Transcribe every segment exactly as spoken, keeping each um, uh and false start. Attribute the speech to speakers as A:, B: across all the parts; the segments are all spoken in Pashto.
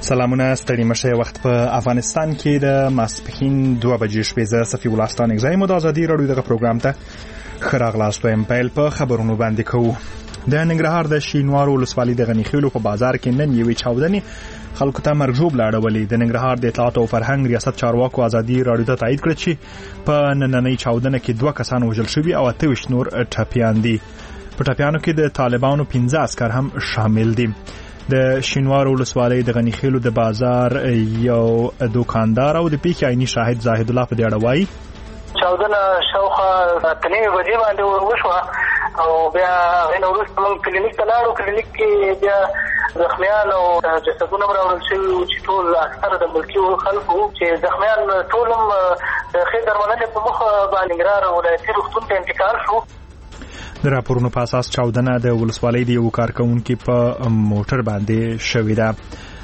A: سلامونه ستړي مشه. وخت په افغانستان کې د ماسپښین دوه بجې شپې. زه صفي الله ستانک زایم د ازادي راډیو دغه پروګرام ته ښه راغلاست. وایم پیل په خبرونو باندې کوو. د ننګرهار د شینوارو ولسوالۍ د غنیخیلو په بازار کې نن یوې چاودنې خلکو ته مرګ ژوبله اړولې. د ننګرهار د اطلاعات او فرهنګ ریاست چارواکو ازادي راډیو ته تایید کړ چې په نننۍ چاودنه کې دوه کسان وژل شوي او اته ویشت نور ټپیان دي. په ټپیانو کې د طالبانو پنځه عسکر هم شامل دي. د شینوارو ولسوالۍ د غنیخیلو د بازار یو دکاندار او د پیښې عیني شاهد زاهد الله په دې اړه وایي
B: چاودنه شاوخوا اته نیمې بجې باندې وشوه او بیا هغې نه وروسته موږ کلینیک ته لاړو. کلینیک کې بیا زخمیان او جسدونه هم راوړل شوي وو چې ټول اکثره د ملکي خلکو وو چې زخمیان ټول هم د ښې درملنې په مخ باندې ننګرهار ولایتي روغتون ته انتقال شو.
A: د راپورونو په اساس چاودنه د ولسوالۍ د یو کارکونکي په موټر باندې شوې ده.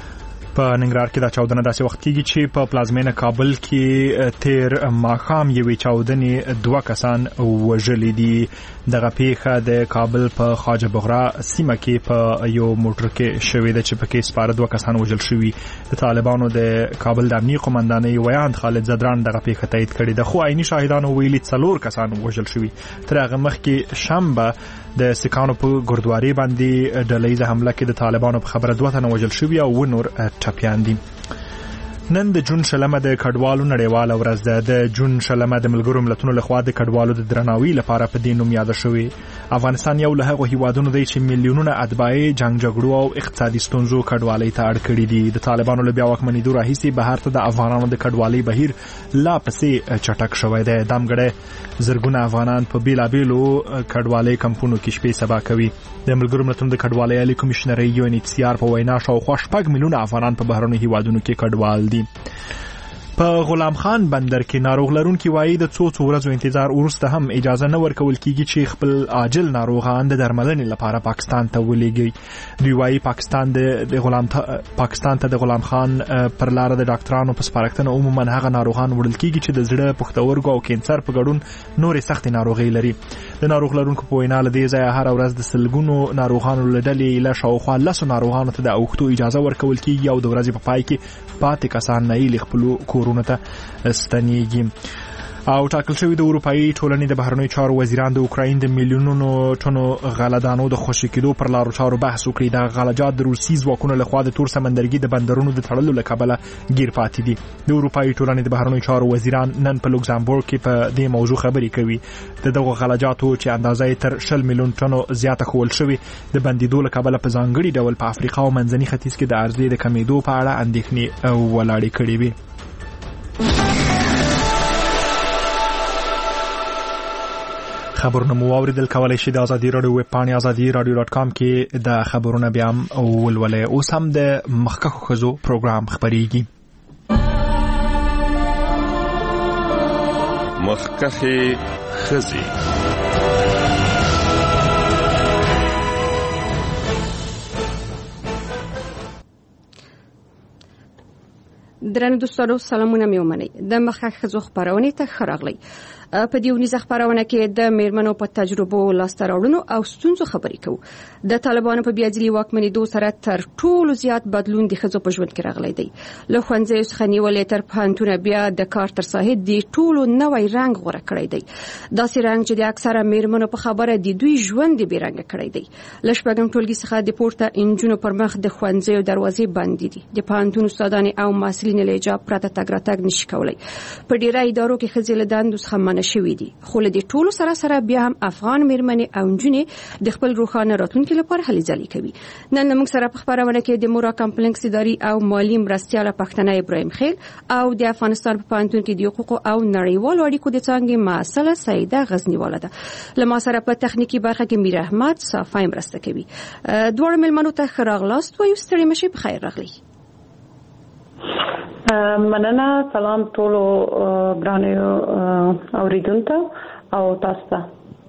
A: په ننګرهار کې دا چاودنه داسې وخت کېږي چې په پلازمینه کابل کې تیر ماښام یوې چاودنې دوه کسان وژلي دي. دغه پیښه د کابل په خواجه بغرا سیمه کې په یو موټر کې شوې ده چې پکې سپاره دوه کسان وژل شوي. د طالبانو د کابل د امنیتي قومندانۍ ویاند خالد زدران دغه پیښه تایید کړې ده، خو عیني شاهدانو ویلي څلور کسان وژل شوي. تر هغه مخکې شنبه د سکانو په ګردواري باندې ډلهیزه حمله کې د طالبانو په خبره دوه تنه وژل شوي او نور ټپیان دي. نن د جون شلمه د کډوالو نړیواله ورځ ده. د جون شلمه د ملګرو ملتونو لخوا د کډوالو د درناوي لپاره په دې نوم یاد شوې. افغانستان یو له هغو هیوادونو دی چې میلیونونه اتباع جنگ جګړو او اقتصادي ستونزو کډوالۍ ته اړ کړي دي. د طالبانو له بیا واکمنېدو راهیسې بهر ته د افغانانو د کډوالۍ بهیر لا پسې چټک شوی دی. دامګړی زرګونه افغانان په بیلابیلو کډوالۍ کمپونو کې شپې سبا کوي. د ملګرو ملتونو د کډوالۍ عالي کمیشنرۍ یو ان ایچ سی آر په وینا شاوخوا شپږ میلیونه افغانان په بهرنیو هیوادونو کې کډوال دي. په غلام خان بندر کې ناروغ لرونکي وایي د څو څو ورځو انتظار وروسته هم اجازه نه ورکول کیږي چې خپل عاجل ناروغان د درملنې لپاره پاکستان ته ولېږي. دوی وایي پاکستان د غلام پاکستان ته د غلام خان پر لار د ډاکټرانو په سپارښتنه عموما هغه ناروغان وړل کیږي چې د زړه، پښتورګو او کینسر په ګډون نورې سختې ناروغۍ لري. د ناروغ لرونکو په وینا له دې ځایه هره ورځ د سلګونو ناروغانو له ډلې له شاوخوا لسو ناروغانو ته د اوښتو اجازه ورکول کیږي او د ورځې په پای کې پاتې کسان نه یې خپلو کورونو ته ستنېږي. او ټاکل شوی د اروپאי ټولنې د بهرنیو چارو وزیران د اوکراین د میلیونونو ټنو غلهدانو د خوشي کېدو پر لارو چارو بحث وکړي. د غلجات د روسي ځواکونو لخوا د تور سمندرګي د بندرونو د تړلو له کبله گیر پاتې دي. د اروپאי ټولنې د بهرنیو چارو وزیران نن په لوکزامبورګ کې په دې موضوع خبرې کوي. د دغو غلجاتو چې اندازه تر شل میلیون ټنو زیاته خول شوی د بندیدو له کبله په ځانګړي ډول په افریقا او منځني ختیځ کې د عرضې د کمیدو په اړه اندېښنې ولاړې کړې وي. خبرونه مو واوریدل. کولای شئ د ازادي راډیو ویب پاڼې ازادي راډیو ډاټ کام کې د خبرونه بیا هم ولولئ. اوس هم د مخکښو ښځو پروګرام خپریږي.
C: مخکښې ښځې.
D: درنو دوستانو سلامونه مې ومنئ. د مخکښ ښځو خپرونې ته ښه راغلی. په دې ونیزه خپرونه کې د میرمنو په تجربو لاسته راوړنو او ستونزو خبرې کوو. د طالبانو په بیا ځلي واکمنېدو سره تر ټولو زیات بدلون د ښځو په ژوند کې راغلی دی. له ښوونځیو څخه نیولې تر پوهنتونه بیا د کار تر ساحې د ټولو نوی رنګ غوره کړی دی. داسې رنګ چې د اکثره میرمنو په خبره د دوی ژوند بې رنګه کړی دی. له شپږم ټولګي څخه د پورته انجونو پر مخ د ښوونځیو دروازې بندې دي. د پوهنتون استادانې او محصلین له حجاب پرته تګ راتګ نشي کولی. په ډیری ادارو کې ښځې له دندو څخه منع شوي دي. خو له دې ټولو سره سره بیا هم افغان میرمنې او نجونې د خپل روښانه راتلونکي لپاره هلې ځلې کوي. نن موږ سره په خپرونه کې د مورا کمپلیکس اداري او مالی مرستیاله پښتنه ابراهیم خیل او د افغانستان په پوهنتون کې د حقوق او نړیوالو اړیکو د څانګې مسله سیده غزنیواله ده. له ما سره په تخنیکی برخه کې میر احمد صافی مرسته کوي. دواړو مېلمنو ته ښه راغلاست وایو. ستړي مشئ، په خیر راغلی.
E: مننه. سلام ټولو ګرانو اوریدونکو او تاسو ته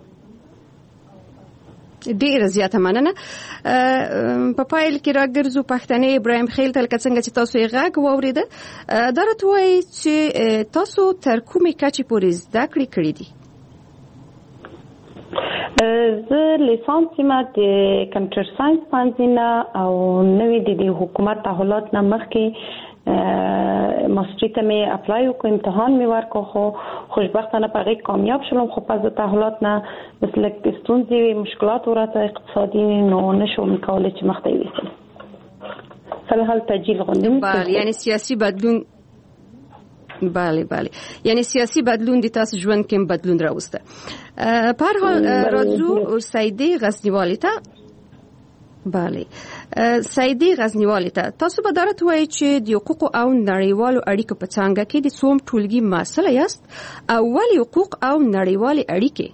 D: ډیر زیاته مننه. په پایل کې راګرځو پښتنې ابراهیم خیل تل څنګه چې تاسو یې غږ واوریده. دا راته وایي چې تاسو تر کومې کچې پورې زده کړې کړې دي؟
E: زه لیسانس ما د کمپیوټر ساينس پانځینا او نوې د حکومت تحولات نه مخکې ماستری ته مې اپلای وکړ، امتحان مې ورکړ، خو خوشبختانه په هغه کامیاب شوم. خو پس د تحولات نه مثل ستونزې مشکلات ورته اقتصادي نو نشوم کولای چې مخته یوسم. فلحال تجهیل غوندم.
D: بله، یعنی سیاسي بدلون بله بله یعنی سیاسی بدلون د تاسو ژوند کې بدلون راوسته. په هر حال راځو سیدې غزنیوالي ته. بله سیدې غزنیوالي ته تاسو به درته وایي چې د حقوق او نړیوالو اړیکو په څانګه کې د څوم ټولګي مسؤل یاست او ولې حقوق او نړیوالې اړیکې؟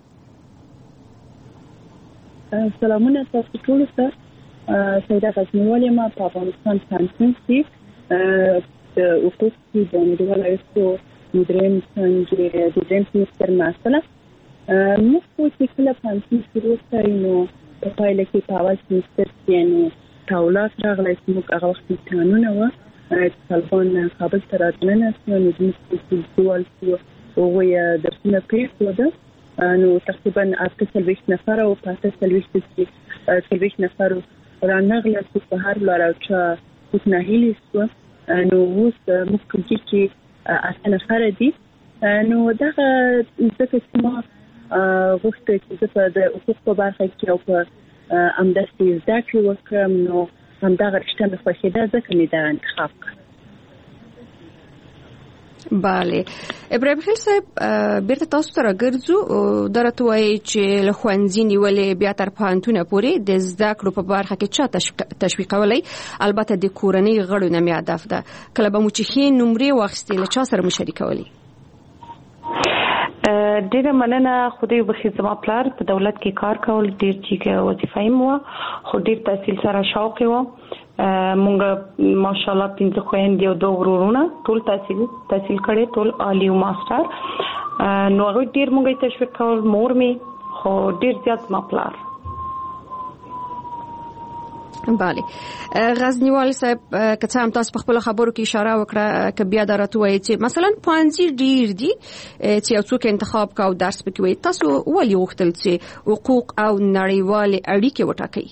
F: سلامونه تاسو ټول ته. سیدې غزنیوالي ما په افغانستان کې د حقوق د نړیوالو اړیکو مدیرین څنګه د جنس مستر مسله موږ چې کله پانسي شروع کړو نو په پایله کې په اول مستر کې نو تاولات راغلی چې موږ هغه وخت قانون و طالبان کابل ته راتلنه نو د مسلسل ډول او یا درسونه پیښو نو تقریبا اته څلوېښت نفر او په اته څلوېښت کې څلوېښت نفر رانغله چې په هر لاره چې څنګه هیلې شو نو اوس موږ کولی چې اته نفر دي. نو دغه ځکه چې ما غوښتل چې په د حقوق په برخه کې او په امدستي زده کړې وکړم نو همدغه رشته مې خوښېده ځکه مې دا انتخاب کړ.
D: بله ابراهیم خیل صاحب بیرته تاسو ته راګرځو. درته وایي چې له ښوونځي نیولې بیا تر پوهنتونه پورې د زده کړو په برخه کې چا تشویقولی؟ البته د کورنۍ غړو نه مې هدف ده. کله به مو چې ښې نمرې واخیستې له چا سره مو شریکولی؟
E: ډیره مننه. خدای وبخښي زما پلار په دولت کې کار کول ډیر چې وظیفه یې مو خو ډیر تحصیل سره شوق و. مونږ ماشاءالله پنځه خويندې او دوه ورونه ټول تحصیل تحصیل کړي، ټول عالی او ماستر. نو هغه ډیر مونږ تشویق کول، مور می خو ډیر زیات ما پلار.
D: بله غزنیوال صاحب که څه هم تاسو په خپل خبرو کې اشاره وکړه ک بیا درته وایي چې مثلا پوهنځي ډیر دي چې یو څوک انتخاب کا او درس پکې وي، تاسو ولې وختل چې حقوق او نړیوالې اړیکې وټاکئ؟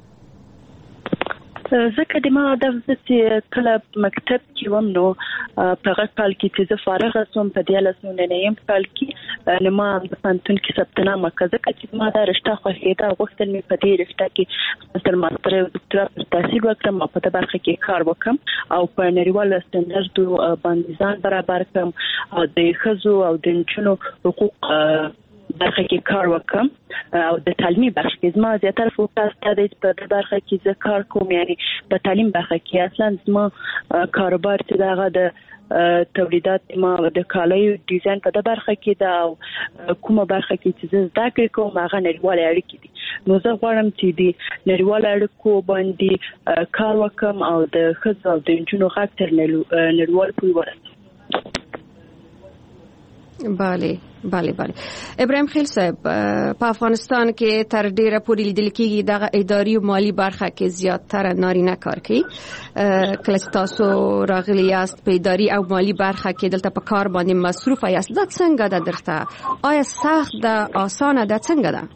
F: ځکه د ما هدف چې کله مکتب کې وم نو په هغه کال کې چې زه فارغه شوم په دیارلس نولسم کال کې نو ما د پوهنتون کې ثبت نام وکړ ځکه چې ما دا رشته خوښېده او غوښتل مې په دې رشته کې خپل ماستر او دکتورا پر تحصیل وکړم او په دې برخه کې کار وکړم او په نړیوالو سټنډرډو باندې ځان برابر کړم او د ښځو او د نجونو حقوق برخه کې کار وکم او د تعلیمي برخه کې زما زیاتره فوکس د په برخه کې ز کار کوم، یعنی په تعلیم برخه کې اصلا زما کاروبار چې دغه د تولیدات ما د کالیو ډیزاین په برخه کې دا کومه برخه کې چې زده کړې کوم هغه نړیوال اړیکې دي. نو زه غواړم چې د نړیوال اړیکو باندې کار وکم او د ښځو او د نجونو غږ تر نړیوال پورې ورسوم.
D: بله بله بله ابراهیم خیل صاحب په افغانستان کې تر ډیره پورې لیدل کېږي دغه اداري او مالی برخه کې زیاتره نارینه کار کوي. کله چې تاسو راغلی یاست په اداري او مالی برخه کې دلته په کار باندې مصروف یاست، دا څنګه ده درته؟ آیا سخت ده، آسانه ده، څنګه ده؟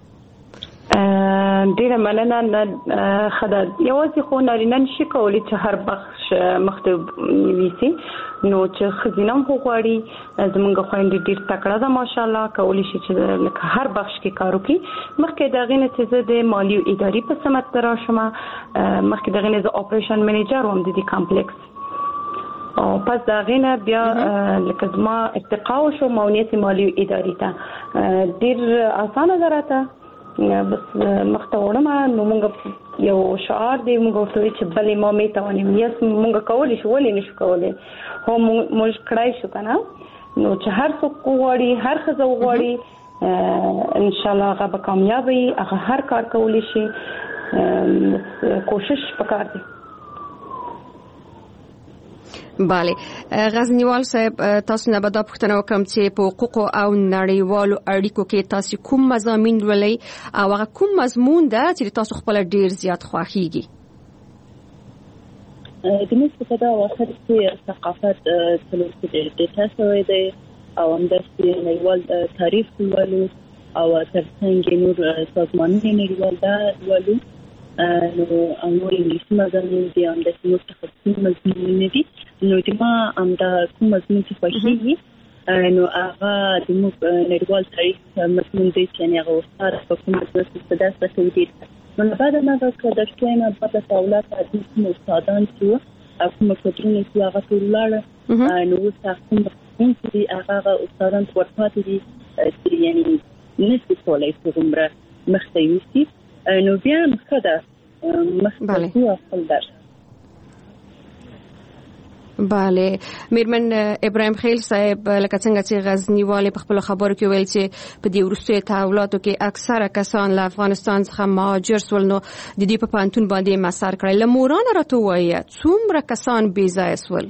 E: ډیره مننه. خدای یوازې خو نارینه نشي کولی چې هر بخش مخته ویسي، نو چې خزینم خو غواړي زمونږ خويندې ډیر تکړه ده ماشاءالله، کولی شي چې لکه هر بخش کې کار وکړي. مخکې دغه نه چې زه د مالی او اداري په سمت راشم، مخکې دغه نه زه اپریشن منیجر وم د دې کمپلیکس او پس دغه نه بیا لکه زما ارتقا شو ماونیت مالی او اداري ته ډیر اسانه درته بس مخته وړم. نو موږ یو شعار دی موږ ورته چې بلې ما مې توانیم یس موږ کولی شو ولې نشو کولی هو موږ کړای شو کنه. نو چې هر څوک غواړي، هر ښځه غواړي ان شاء الله هغه به کامیاب وي، هغه هر کار کولی شي، کوشش وکړي.
D: بله غزنیوال صاحب تاسو نه به دا پوښتنه وکړم چې په حقوق او نړیوالو اړیکو کې تاسو کوم مضامین ولې او هغه کوم مضمون ده چې تاسو خپل ډیر زیات خوښیږي؟
F: د موږ په دا وخت کې ثقافت څلور کې د تاسو دی او هم د نړیوال تاریخ ولولو او ترڅنګ نور سازمانونه نړیوال دا ولو نو امور انګلیسي مضامین دي هم د نور تخصصي مضامین دي نو چې ما هم دا کوم مضمون چې خوښیږي نو هغه د موږ نړیوال تاریخ مضمون دی چې هغه استاد په کومه توګه ستاسو ته ویل نو بعد ما دا د شوینه په تاولات د کوم استادان چې کوم کترونه چې هغه ټولړ نو تاسو کوم چې هغه استادان ورپاتې دي چې یعنی نسبت کولای شي عمره مختلفي نو بیا مخده مختلفي خپل درس
D: بله میرمن ابراهیم خیل صاحب لکه څنګه چې غزنی والي په خپل خبرو کې ویل چې په دې وروستي تحولاتو کې اکثره کسان له افغانستان څخه مهاجر شول نو د دې په پانتون باندې مسار کړل لموران راته وایي څومره کسان بې ځای شول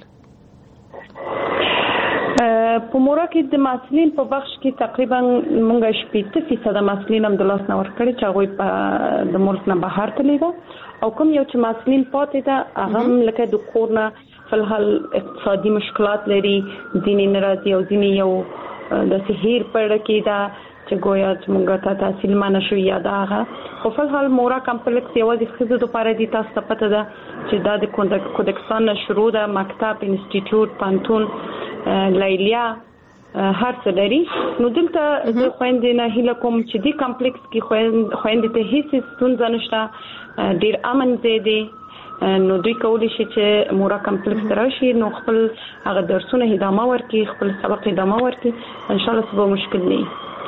E: په مورا کې د مسلین په بخش کې تقریبا مونږ شپږ فیصد مسلین هم د لاس نه ورکړي چې هغه په د ملک نه بهر تللی دا او کوم یو چې مسلین پاتې ده هغه لکه د کورونه فلحال اقتصادي مشکلات لري ځینې ناراضي او ځینې یو د سهیر پر کې دا چې ګویا چې مونږ ته تحصیل مانه شو یا دا هغه خو فلحال مورا کمپلیکس یوازې خزو لپاره دي تاسو ته پته ده چې دا د کودکستان شروع ده مکتب انسټیټیوټ پانتون لایلیا هر څه لري نو دلته د خويندې نه هیله کوم چې دی کمپلیکس کې خويندې ته هیڅ ستونزه نشته ډیر امن دی نو دوی کولی شي چې مورا کمپلیکس راشي نو خپل هغه درسونه ادامه ورکړي خپل سبق ادامه ورکړي ان شاء الله څه مشکل نه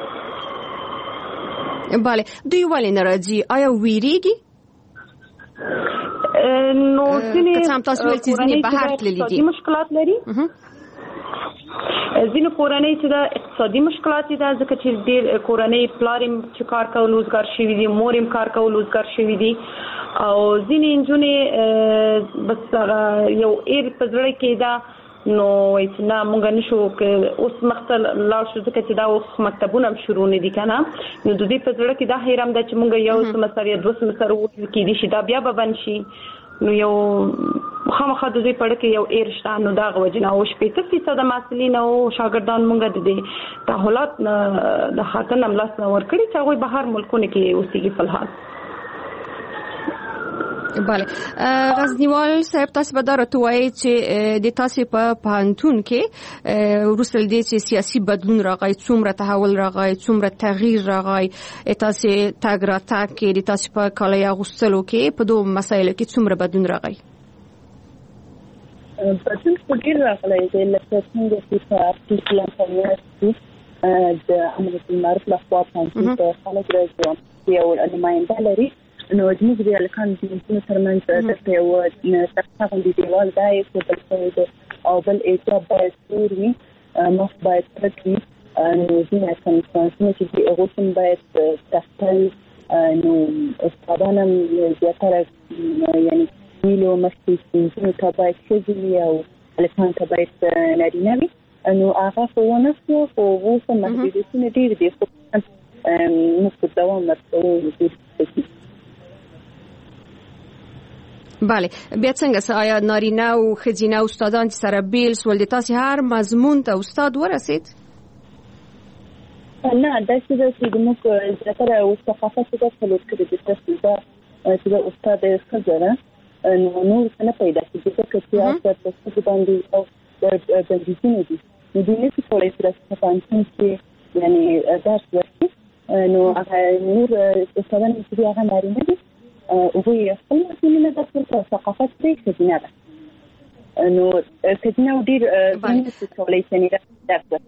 D: bale دوی ولې ناراضي آیا ویریږي
E: نو ځینې
D: کسان تاسو ول چې ځینې بهر تللي دي
E: مشکلات لري ځینې کورنۍ چې دا اقتصادي مشکلات دي ځکه چې ډېر کورنۍ پلاریم چې کار کول روزګار شوی دي موریم کار کول روزګار شوی دي او ځینې انجونې بس یو ایر په ځړې کې دا نو چې نه مونږ نشو اوس مختل لا شو ځکه چې دا اوس مکتبونه شروع نه دي کنه نو د دې په ځړې کې دا هیرم د چې مونږ یو سمستر یا دوه سمستر وکړو کې دي چې دا بیا به بن شي نو یو خامخا د دې پړ کې یو ایرشته نو دا غوښنه او شپږ فیصد مسلین او شاګردان مونږ د دې تحولات د خاطر نملاس ورکړي چې هغه بهر ملکونه کې اوسېږي فلحال
D: bale غزنیوال صاحب تاسو به درته وایي چې د تاسو په پانتون کې ورسل دي چې سیاسي بدلون راغی څومره تحول راغی څومره تغییر راغی تاسو تاګرا تاک کې د تاسو په کالیا غوستلو کې په دوه مسایلو کې څومره بدلون راغی
F: بدلون ډیر راغلی دی لکه څنګه چې په ارتکل انټرنیټ د امر بالمعروف لخوا پانتون ته خلک راځي یو نماینده لري نو د موږ د الکان د انسانو ترمنځ د یو تقسیم د دیوال دای په بل څه او بل ایجاب باید سوري مخ باید پرتی نو ځینې څنګه چې د اوسم باید تحتل نو استادانم زیاتره یعنی ویلو مستقیم ته باید شګلی او الکان ته باید نارینه وي نو هغه په ونه خو په وسه محدودیتونه ډیر دي خو موږ په دوام مرسته
D: bale بیا څنګه آیا نارینه او خزینه استادان چې سره بیل سول د تاسو هر مضمون ته استاد ورسید
F: نه دا چې د موږ زیاتره او ثقافت ته څلور کړي د تاسو دا چې د استاد خزره نو نو څنګه پیدا کیږي چې تاسو تاسو باندې او د بندیزونه دي نو د نس په لای سره پانتون کې یعنی درس ورکړي نو هغه نور استادان چې هغه نارینه دي او وی خپل مسلمانه د ثقافت دی خدینه ده نو خدینه ډیر څنګه چې کولای شي نه درته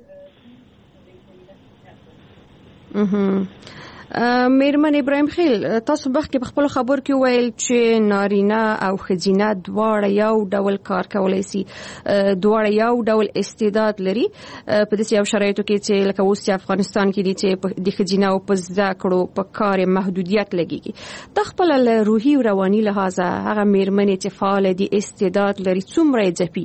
D: میرمن ابراهیم خیل تاسو بخ کې په خپل خبر کې ویل چې نارینه او خزینه دواړه یو ډول کار کولای شي دواړه یو ډول استعداد لري په دې یو شرایطو کې چې لکه اوس چې افغانستان کې دي چې د خزینه او په ذکرو په کار محدودیت لګيږي د خپل روحي او رواني لحاظه هغه میرمن چې فعال دي استعداد لري څومره ځپي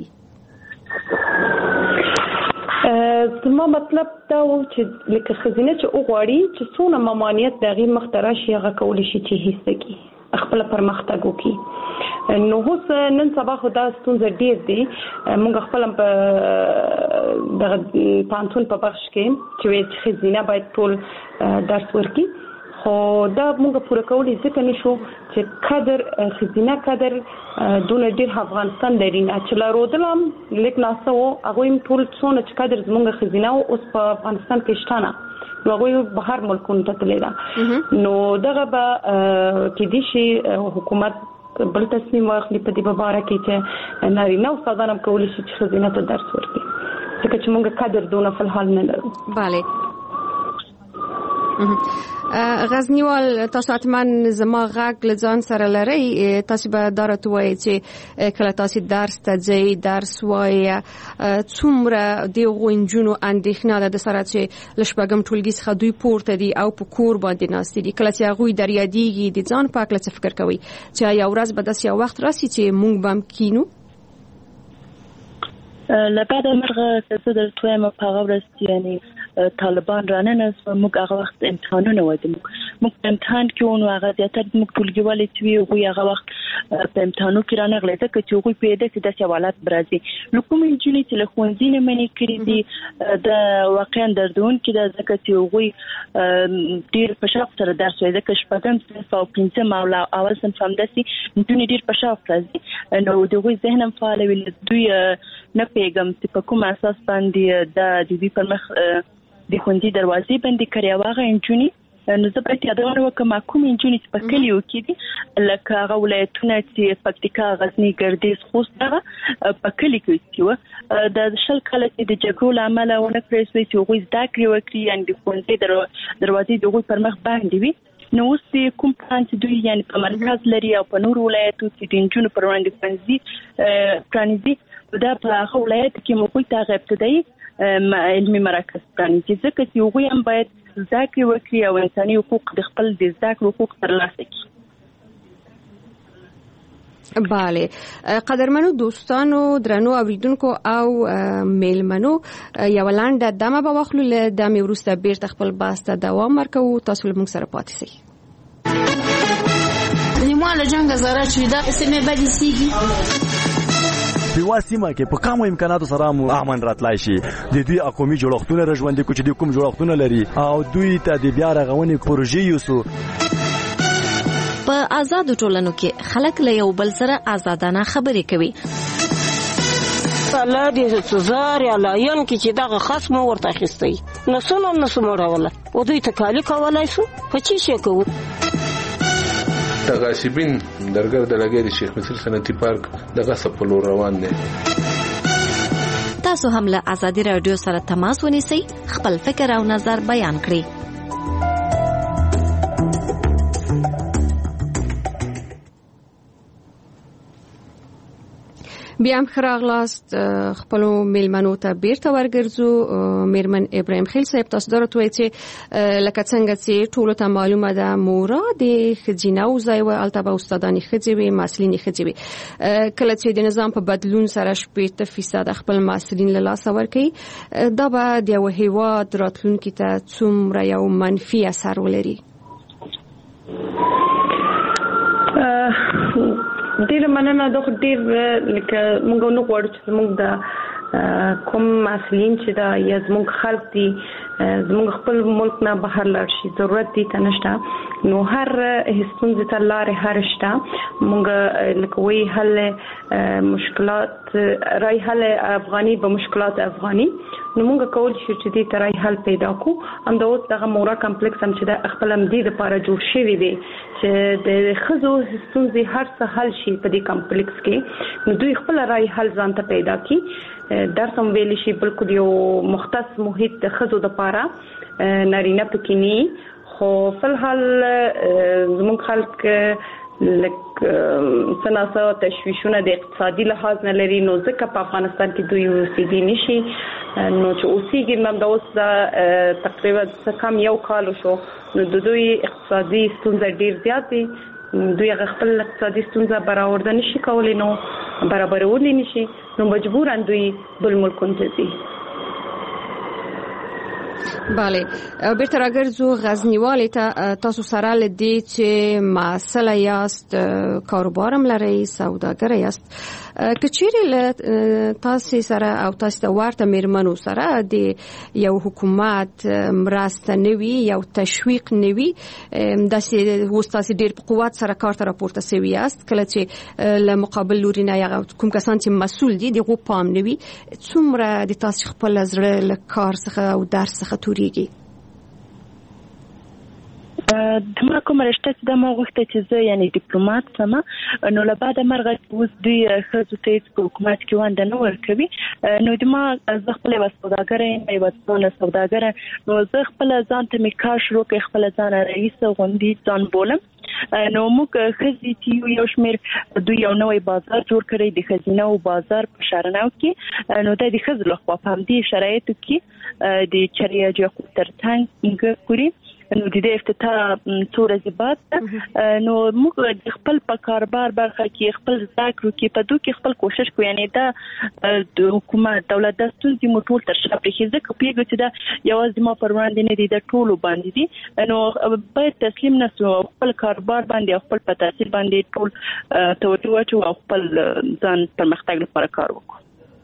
E: زما مطلب دا و چې لکه خزینه چې وغواړي چې څونه ممانعت دغه مخترا شي هغه کولی شي چې هیڅ کی خپل پرمختګ وکړي. نو اوس نن سبا خو دا ستونزه ډیر دي. موږ خپل په د پانتون په بخش کې چې خزینه باید ټول درس ورکړي، خو دا موږ پوره کولی ځکه نشو چې قدر خزینه قدر دون ډیر افغانستان لري نه چې لارودلم لیک ناسو هغه ټول څونه چې قدر زموږ خزینه اوس په افغانستان کې شته نو هغه بهر ملکونو ته تللی ده. نو دغه به کې دي شي حکومت بل تصمیم واخلي په دې باره کې چې نارینه استادان هم کولی شي چې خزینه ته درس ورکړي ځکه چې موږ قدر دونه په حال نه لرو.
D: بله غزنیوال تاسو اتمن زما غږ لځان سره لري، تاسو به دارت وایي چې کله تاسو درس ته ځئ درس وایي څومره د غونجونو اندېښنه ده د سره چې لشبګم ټولګي څخه دوی پورته دي او په کور باندې ناست دي، کله چې هغه در یادېږي د ځان په اړه څه فکر کوي چې یو ورځ به داسې یو وخت راسي چې موږ به هم کینو؟
F: لبعد مرغه څه د تویم په غوړ یعنی طالبان رانه موږ هغه وخت امتحانونه ودی موږ امتحان کې ونو هغه زیاتره موږ ټولګیوالې چې وی هغه وخت په امتحانو کې رانه غلې ته چې هغه پیدا چې د سوالات برازي لکه مې جونې چې له خوندې نه منې کړې دي د واقعا دردون کې د ځکه چې هغه ډیر په شاف سره درس وایي ځکه شپږم صنف او پنځم او اول صنف هم داسي جونې ډیر په شاف راځي نو دوی ذهنم فعال وي دوی نه پیغام چې په کوم اساس باندې د دې پر مخ د خوندې دروازې باندې کړیا واغه انجونی نو زه باید یادونه وکم کوم انجونی چې په کلیو کې دي لکه هغه ولایتونه چې پکتیکا غزنی ګردیز خوست هغه په کلی کې دي د شل کال کې د جګړو لامل ونه پریسوي چې هغه زده کړی وکړي ان د خوندې دروازې دغه پر مخ باندې وي نو اوس کوم پلان چې دوی یعنی په مرکز لري او په نور ولایتو کې د انجونو پر وړاندې پنځي پرانیزي دا په هغه ولایت کې موږ ته ابتدایي علمي مراکز پرانیزي ځکه چې هغوی هم باید زده کړې وکړي او انساني حقوق د خپل د زده کړې حقوق ترلاسه کړي.
D: بله قدرمنو دوستانو درنو اوریدونکو او میلمنو یو لنډه دمه به واخلو له دمې وروسته بیرته خپل بحث ته دوام ورکوو. تاسو له موږ سره پاتې شئ.
G: نیمه له جنګ زاره چې دا اسمه بدی سیږي
H: په واسطه کې په کومو امکاناتو سره مو امن راتلای شي د دوی اقومي جوړښتونه رژوندې کوچ دي کوم جوړښتونه لري او دوی ته د بیا رغونې پروژې یوسو.
I: په آزاد ټولنو کې خلک له یو بل سره آزادانه خبرې کوي.
J: الله دې سزار یا لاین کې چې دغه خاص مو ورته اخیستی نو څنګه نو سموروله او دوی ته کالی کولای شو په چی شي کوو.
C: تغاسبین درګر د لګي د شیخ مصر صنعتي پارک دغه سپلو روان دي.
I: تاسو هم له ازادي رادیو سره تماس ونیسئ خپل فکر او نظر بیان کړئ.
D: بیا هم خراغلاست خپلو میلمنو ته بیرته ورګرځو. میرمن ابراهیم خیل صاحب تاسو درته وایي چې لکه څنګه چې ټولو ته معلومه ده مورا د ښځینه او ځای و البته استادانې ښځې وي محصلینې ښځې وي کله چې د نظام په بدلون سره شپېته فیصد خپل محصلین له لاسه ورکوي دا به د یو هیواد راتلونکي ته څومره یو منفي اثر ولري؟
E: ډیر مننه دوه ډیر لکه موږ نو غواړو چې موږ د کوم مسلین چې دا یا زموږ خلک دي زموږ خپل ملک نه بهر لاړ شي ضرورت دي ته نشته نو هر هیڅ ته لارې هر شته موږ لکه وی حل مشکلات راي حل افغاني به مشکلات افغاني نو موږ کول شو چې دې ترای حل پیدا کو هم دا اوس دغه مورا کمپلیکس هم چې د خپل مدي لپاره جوړ شوی دی چې د خزو ستونزې هر څه حل شي په دې کمپلیکس کې نو دوی خپل راي حل ځان ته پیدا کی درس هم ویل شي بالکل یو مختص محیط د خزو لپاره نارینه پکینی خو فلحال زموږ خلک لک سناسه تشویشونه د اقتصادي لحاظ نه لري نو ځکه په افغانستان کې دوی اوسېږي نشي نو چې اوسېږي نن دا اوس تقریبا کم یو کال شو نو د دوی اقتصادي ستونزې ډیر زیات دي دوی خپل اقتصادي ستونزې برابر نشي کولای نو برابرول نشي نو مجبوران دوی بل ملکونو ته ځي.
D: bale بیرته راګرځو غزنیوالې ته تاسو سره لدی چې مسله یاست کاروبارم لري سوداګر یاست کچېرې تاسو سره او تاسو ته ورته میرمنو سره د یو حکومت مرسته نوي یو تشویق نوي داسې وستاسي ډېر په قوت سره کار ته راپورته سوي است کله چې له مقابل لوري نه یا کوم کسان چې مسؤل دي دغه پام نوي څومره د تاسو خپل زړه له کار څخه او درس څخه توريږي
F: دما کوم رشته چې د ما غوښته چې زه یعنی ډیپلوماټ سم نو له بعد مرغه اوس دوی خزو ته په حکومت کې وانده نه ورکوي نو دما زه خپل وسوداګر یم یو څونه سوداګر نو زه خپل ځان ته میکا شروع کې خپل ځان رئیس غوندي ځان بولم نو موږ خزي چې یو شمیر دوی یو نوې بازار جوړ کړی د خزینه او بازار په شارناو کې نو د خزو له خوا په دې شرایطو کې د چریه جو ترڅنګ پوری نو د دې افتتاح څو ورځې بعد نو موږ د خپل په کاروبار برخه کې خپل ذکر کې په دوه کې خپل کوشش کوو یعنی دا د حکومت دولت د ستونزې موټول تر شا پرې ځکه پیګو چې دا یوازې ما پر وړاندې نه دي د ټولو باندې دي نو باید تسلیم نشو خپل کاروبار باندې خپل په تاثیر باندې ټول توجه واچو او خپل ځان پرمختګ لپاره کار وکړو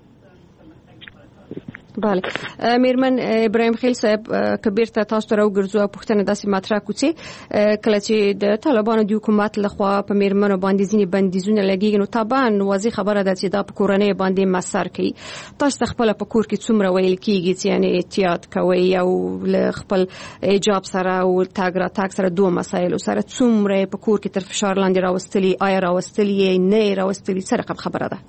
D: بله میرمن ابراهیم خیل صاحب کبیر ته تاسو ته راوګرځو پوښتنه داسې مطرح کوڅه کله چې د طالبانو د حکومت لخوا په میرمنو باندې ځینې بندیزونه لګیږي نو طبعا واضح خبره ده چې دا په کورنۍ باندې مسر کوي تاسو خپل په کور کې څومره ویل کیږي چې یعنی احتیاط کوي او ل خپل ایجاب سره او تاګ را تاګ سره دوه مسایل سره څومره په کور کې تر فشار لاندې راوستلي آیا راوستلي نه راوستلي سره خبره ده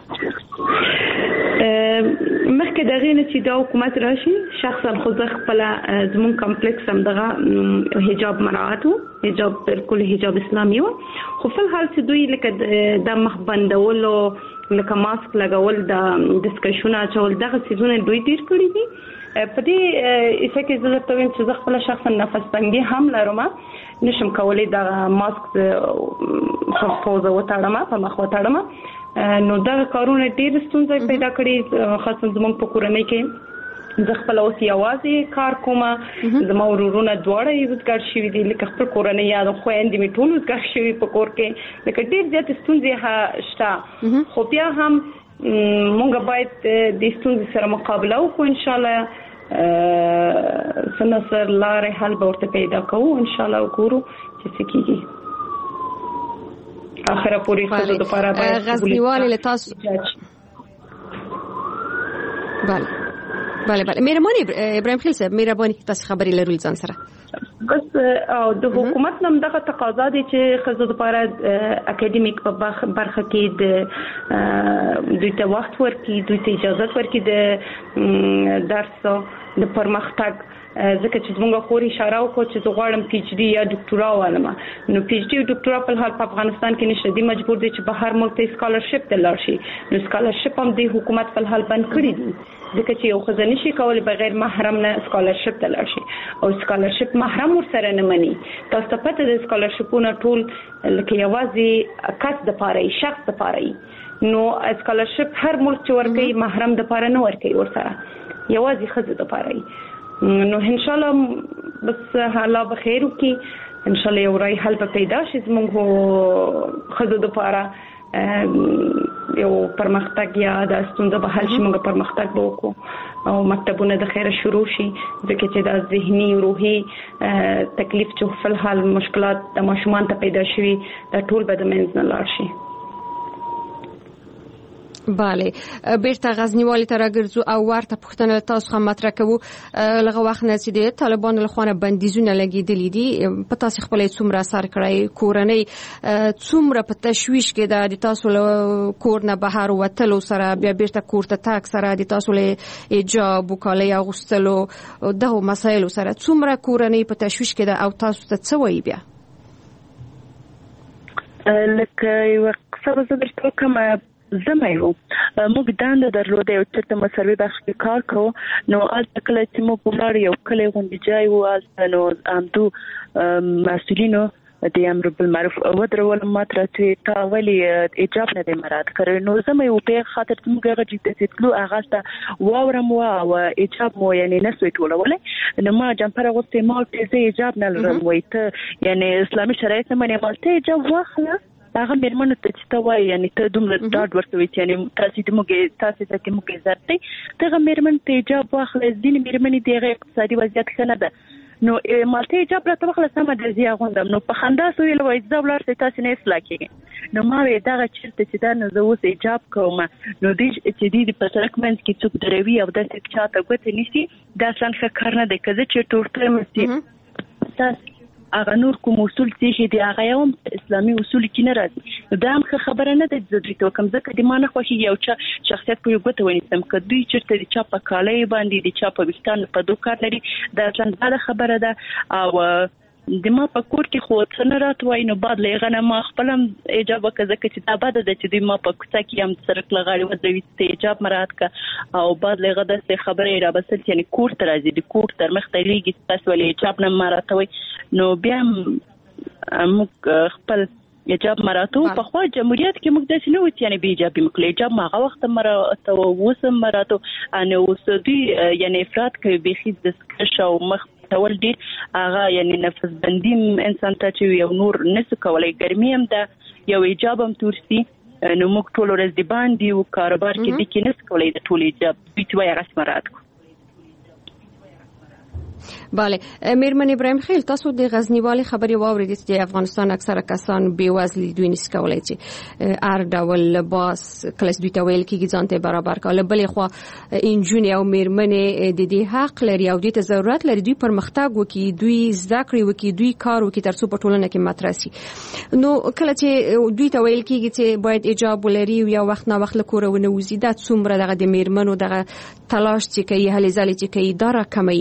E: مخکې دغه نه چې دا حکومت راشي شخصا خو زه خپل زمون کمپلیکس هم دغه حجاب مراعاتو حجاب بالکل حجاب اسلامي و خو په حال چې دوی لکه د مخ بندولو لکه ماسک لګول د ډسکشن اچول دغه سيزونه دوی ډیر کړی دي په دې اسه کې زه ته ویم چې زه خپل شخصا نفس تنګي هم لرم نشم کولای د ماسک په فوزه وتاړم په مخ وتاړم نو دا کارونه ډیر ستونزې پیدا کړې خاصه زموږ په کورنۍ کې زه خپل اوس یوازې کار کوم زما ورورونه دواړه یوځګر شوي دي لکه خپل کورنۍ یا د خويندې می ټول یوځګر شوي په کور کې لکه ډیر زیات ستونزې شته خو بیا هم موږ باید د ستونزې سره مقابله وکړو ان شاء الله سنصر لارې حل به ورته پیدا کوو ان شاء الله وګورو چې څه کیږي اخره پوری خزو د پاره باید
D: غزنیوالې لتاس بله بله بله مهرباني ابراهیم خیل صاحب مهرباني تاسو خبري لرول ځان سره
E: بس او د حکومت نم دغه تقاضا دي چې خزو د پاره اکیډمیک په برخه کې د دوی ته وخت ورکړي دوی ته اجازه ورکړي د درس د پرمختګ ځکه چې موږ خوري اشاره وکړو چې زه غواړم پی ایچ ډي یا ډاکټورا والم نو پی ایچ ډي او ډاکټورا په حال په افغانستان کې نشته دي مجبور دي چې بهر ملک ته سکالرشپ ته لاړ شي نو سکالرشپ هم د حکومت په حال بند کړی دي ځکه چې یو خزانه شي کول بغیر محرم نه سکالرشپ ته لاړ شي او سکالرشپ محرم ورسره نه مني تاسو ته پته د سکالرشپونو ټول لکه یوازې کس د پاره شخص د پاره نو سکالرشپ هر ملک چې ورکوي محرم د پاره نه ورکوي ورسره یوازې خزه د پاره نو ان شاء الله بس حالا بخیر وکي ان شاء الله یو راي حل به پیدا شي زموږ خزو د پاره یو پرمختګ یا د ستونزې به حل شي موږ پرمختګ وکړو او مکتبونه د خیره شروع شي ځکه چې د ذهني روحي تکلیف چې په حال مشکلات د ماشومان ته پیدا شي دا ټول به د منځ نه لاړ شي
D: bale بیرته غزنیوالي ته راګرځو او ورته پوښتنه تاسو هم مطرح کوو لغه وخت نه چې د طالبانو له خوا بندیزونه لګیدلې دي په تاسو خپل څومره اثر کړی کورنۍ څومره په تشویش کې د تاسو له کور نه بهر وتلو سره بیا بیرته کور ته تاک سره د تاسو له ایجاب وکالي اغوستلو دغه مسایل سره څومره کورنۍ په تشویش کې او تاسو ته څه وایي بیا
F: لکه یو څه زه درته کوم زمای وو موږ دانده درلوده یو چې تم سروي بخش کې کار کوو نو آل کله چې موږ ولر یو کله غونډي جای وو نو امدو مسؤلینو د امر بالمعروف ودرول ماتره تا ولی ایجاب نه د مراد کړو نو زمې او په خاطر موږ غږی د تلو اغاسته وورم او ایجاب مو یعنی نسوي ټولولې نو ما جمپر غوته ما ته ایجاب نه لرم وای ته یعنی اسلامي شرایط نه منې مالته ایجاب واخله هغه مېرمنو ته چې ته وایي یعنی ته دومره ډاډ ورکوي چې یعنی تاسو د موږ تاسو ته کې موږ عزت دی ته مېرمن ته ایجاب واخله ځینې مېرمنې دغه اقتصادي وضعیت ښه نه ده نو مالته ایجاب راته واخله سمه د زی غوندم نو په خندا سوې لوي ځاب لار تاسو نه اصلاح کیږي نو ما وی دغه چیرته چې دا نه زه اوس ایجاب کوم نو دې چې دې په سرک منځ کې څوک دروي او د څه چاته ګوت نشي دا څنګه کار نه دی کزه چې ټورته مستي تاسو هغه نور کوم اصول چې دی هغه هم اسلامي اصول کې نه راځي دا هم خبره نه ده چې دوی ته کوم ځکه د مانه خوښي یو چا شخصیت په یو ګوت ونیسم که دوی چیرته د چا په کالای باندې د چا په وستان په دوکار لري دا څنګه خبره ده او د ما په کور کې خو څنګه راتوي نو بعد لغه نه ما خپل ایجاب وکړه چې دا بده ده چې د ما په کوڅه کې هم سرک لغاړي و د وست ایجاب مراد کا او بعد لغه د خبره را بسل یعنی کور تر ازي د کور تر مخ ته لیږي تاسو ولې ایجاب نه مراتوي نو بیا موږ خپل ایجاب مراتو په خو جمهوریت کې موږ داسې نه وتی یعنی بي ایجاب موږ ایجاب ماغه وخت مراتو وسم مراتو ان اوسدي یعنی افراد کوي به د سکشو مخ تول دي هغه یعنی نفس بندیم انسان ته چې یو نور نس کولای ګرمي هم ده یو ایجاب هم تورسي نو موږ ټول ورځ دی باندې او کاروبار کې د کې نس کولای د ټول ایجاب بیت وای رسمرات کو
D: بله میرمن ابراهیم خیل تاسو د غزنی والی خبري واوریدئ چې افغانستان اکثره کسان بې وزلي دوی نس کولای چې ار ډول لباس کلاس دوی ته ویل کېږي ځان ته برابر کول بلې خو انجونی او میرمن د دې حق لري او د ته ضرورت لري دوی پرمختګ وکړي دوی زده کړې وکړي دوی کار وکړي ترڅو په ټولنه کې مطرح شي نو کله چې دوی ته ویل کېږي چې باید ایجاب ولري او یو وخت نه وخت له کوره ونه وزي دا څومره دغه د میرمنو دغه تلاش چې کوي هلې ځلې چې کوي دا راکموي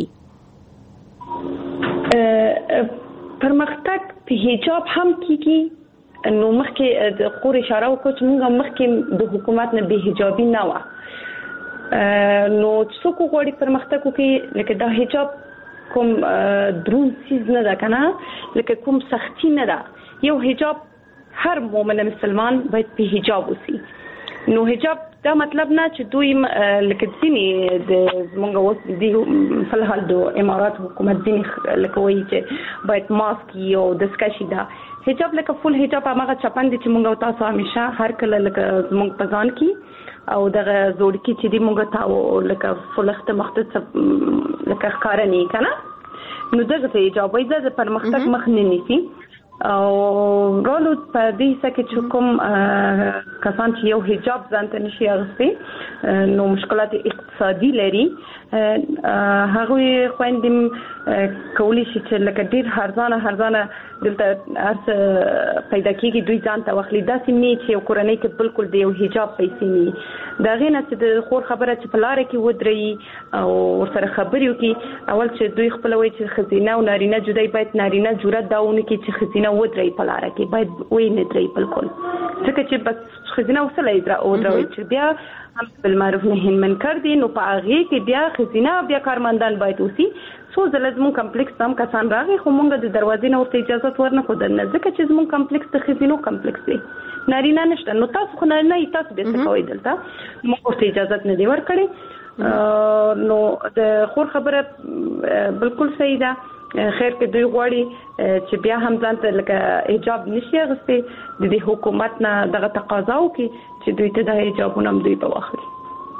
E: پرمختګ په حجاب هم کیږي نو مخکې د قور اشاره وکړو چې موږ مخکې د حکومت نه به حجابي نه و نو څوک غواړي پرمختګ وکړي لکه دا حجاب کوم درون سیز نه ده کنه لکه کوم سختی نه ده یو حجاب هر مؤمن مسلمان باید په حجاب وسی نو حجاب دا مطلب نه چې دوی لکه ځینې د زمونږ اوس د فلحال د امارات حکومت ځینې لکه وایي چې باید ماسک یو د سکشي دا حجاب لکه فول حجاب هغه چپن دي چې مونږ تاسو همیشه هر کله لکه زمونږ په ځان کې او دغه زوړ کې چې دی مونږ تاسو لکه فلخته مختص لکه ښکارنی کنه نو دغه حجاب وایي د پرمختګ مخ نه نیسي او رولو په دې سکه چې کوم کسان چې یو حجاب ځانته نشي اغوستي نو مشکلات اقتصادي لري هغه خويندم کولی شي چې لکه ډیر هرزانه هرزانه دلته ارس پیدا کیږي دوی ځانته واخلي داسې نه چې یو کورنۍ کې بالکل د یو حجاب پیسې نه دا غینه چې د خور خبره چې په لار کې ودرې او سره خبرې وکي اول چې دوی خپل وایي چې خزینه او نارینه جدای باید نارینه جرأت داونه کې چې خزینه ودرې په لار کې باید وې نه درې بالکل ځکه چې بس خزینه وسله یې درا او دروي چې بیا هم بالمعروف نهي منکر دي نو په هغه کې بیا خزینه بیا کارمندان باید وسی سو زلزمون کمپلیکس هم کسان راغی خو مونږ د دروازې نه ورته اجازه ورنه خو د ځکه چې زمون کمپلیکس د خزینو کمپلیکس دی نارینه نشته نو تاسو خو نه تاسو به څه کوئ دلته مونږ ورته اجازه نه دی ورکړي نو د خور خبره بالکل صحیح ده خیر کې دوی غواړي چې بیا هم ځانته لکه حجاب نشي غوستي د دې حکومت نه دغه تقاضا وکړي چې دوی ته د حجابونه هم دوی په واخلي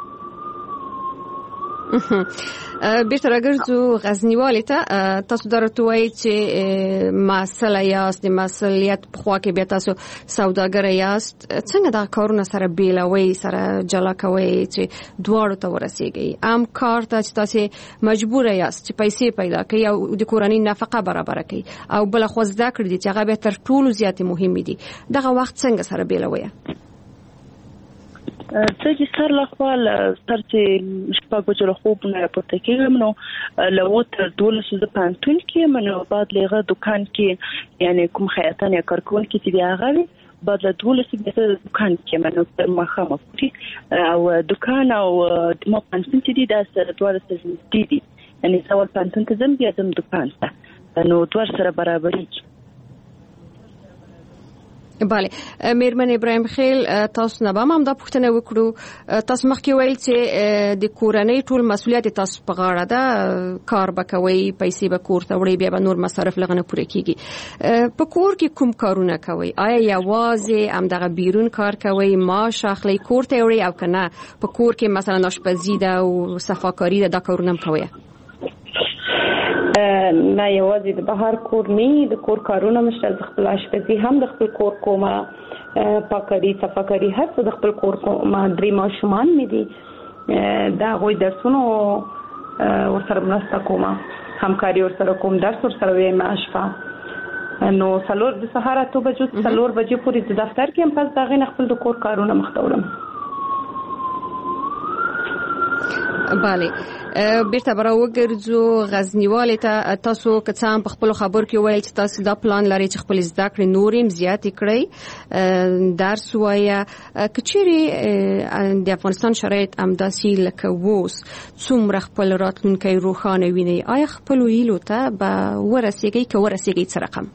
D: بیرته راګرځو غزنیوالي ته تاسو درته وایي چې مسله یاست د مسولیت په خوا کې بیا تاسو سوداګر یاست څنګه دا کارونه سره بیلوي سره جلا کوي چې دواړو ته ورسیږي ام کار ته چې تاسو مجبور یاست چې پیسې پیدا کړئ او د کورنۍ نفقه برابر کړئ او بل خو زده کړئ چې هغه به تر ټولو زیات مهم دي دغه وخت څنګه سره بیلوي
F: څه چې سر له خپل سر چې شپږ بجو خوب نه راپورته کېږم نو له تر دولس د پانتون کې منو بعد لغه دکان کې یعنی کوم خیاطان یا کارکون کې چې هغه بعد له دولس د دکان کې منو پر مخامه پټي او دکان او ما پانتون چې دي د سره دوه سره دي یعنی څول پانتون ته زم بیا زم دکان ته نو دوه سره برابرې
D: bale میرمن ابراهیم خیل تاسو نه به هم دا پوښتنه وکړو تاسو مخکې ویل چې د کورنۍ ټول مسولیت تاسو په غاړه ده کار بکوي پیسې به کور ته وړي بیا به نور مصارف لغنه پوره کیږي په کور کې کوم کارونه کوي آیا یوازې هم دغه بیرون کار کوي معاش اخلي کور ته وړي او کنه په کور کې مثلا آشپزی ده او صفاکاری ده دا کارونه هم کوي
E: نه یوازې د بهر کور نه د کور کارونه مشته د خپل آشپزي هم د خپل کور کومه پاکري صفاکاری هر څه د خپل کور کومه درې ماشومان مې دي دا غوي درسونو ورسره مرسته کومه همکاري ورسره کوم درس ورسره وایم اشفا نو څلور د سهار اته بجو څلور بجې پورې د دفتر کې هم پس دا غي خپل د کور کارونه مختورم
D: bale بیرته برا وګرځو غزنیوال ته تاسو کڅام په خپل خبر کې وایي چې تاسو دا پلان لري چې خپل زده کړې نورم زیات کړئ درس وایا کچېری د افغانستان شرایط امداسي لکه ووس څومره خپل راتلونکي روښانه ویني آیا خپل ویلو ته به ورسېږي که ورسېږي څه رقم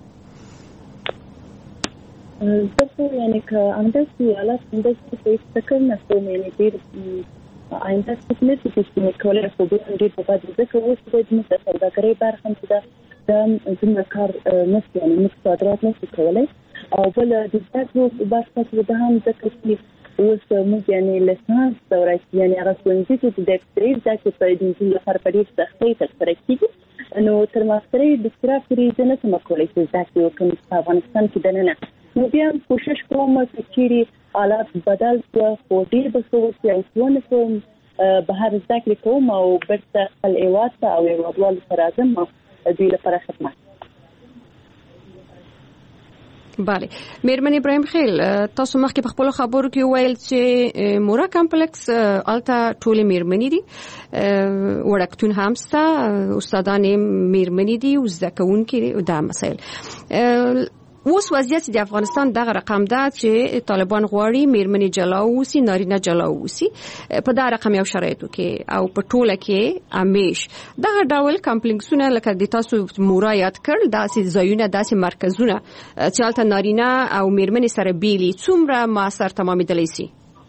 F: زه یعنی که امداسي حالات امداسي په فکر نه کوم یعنی ډیر آینده څه چې کولای شو د دې په اړه د څه وڅ د دې سوداګرۍ برخه چې دا د کار نشي یعنی موږ صادرات نشو کولای او بل د تاسو برخه چې د هم د کسي اوس موږ یعنی لسانس دورې یعنی هغه څنګه چې د اکسپریز د کې په دې لپاره په دې سختۍ تر کېږي نو تر ماسترۍ د صرف ریزه نه سم کولای چې ځکه یو کوم په افغانستان کې دننه نو بیا کوشش کوم چې چیرې حالات بدل شو خو ډیر به څه وشي او څونه کوم بهر ذکر کوم او برته خپل ایواته او ایوادوال سره اعظم دوی لپاره خدمت
D: bale میرمن ابراهیم خیل تاسو مخکې په خپل خبرو کې ویل چې مورا کمپلیکس التا ټول میرمنې دي وړکتون همسته استادان میرمنې دي او زکونکي دا مسایل اوس وضعیت د افغانستان دغه رقم ده چې طالبان غواړي میرمنې جلا ووسی نارینه جلا ووسی په دا رقم یو شرایطو کې او په ټوله کې امیش دغه ډول کمپلیکسونه لکه د تاسو مورا یاد کړل داسې ځایونه داسې مرکزونه چې هلته نارینه او میرمنې سره بیلي څومره موثر تمامېدلی سي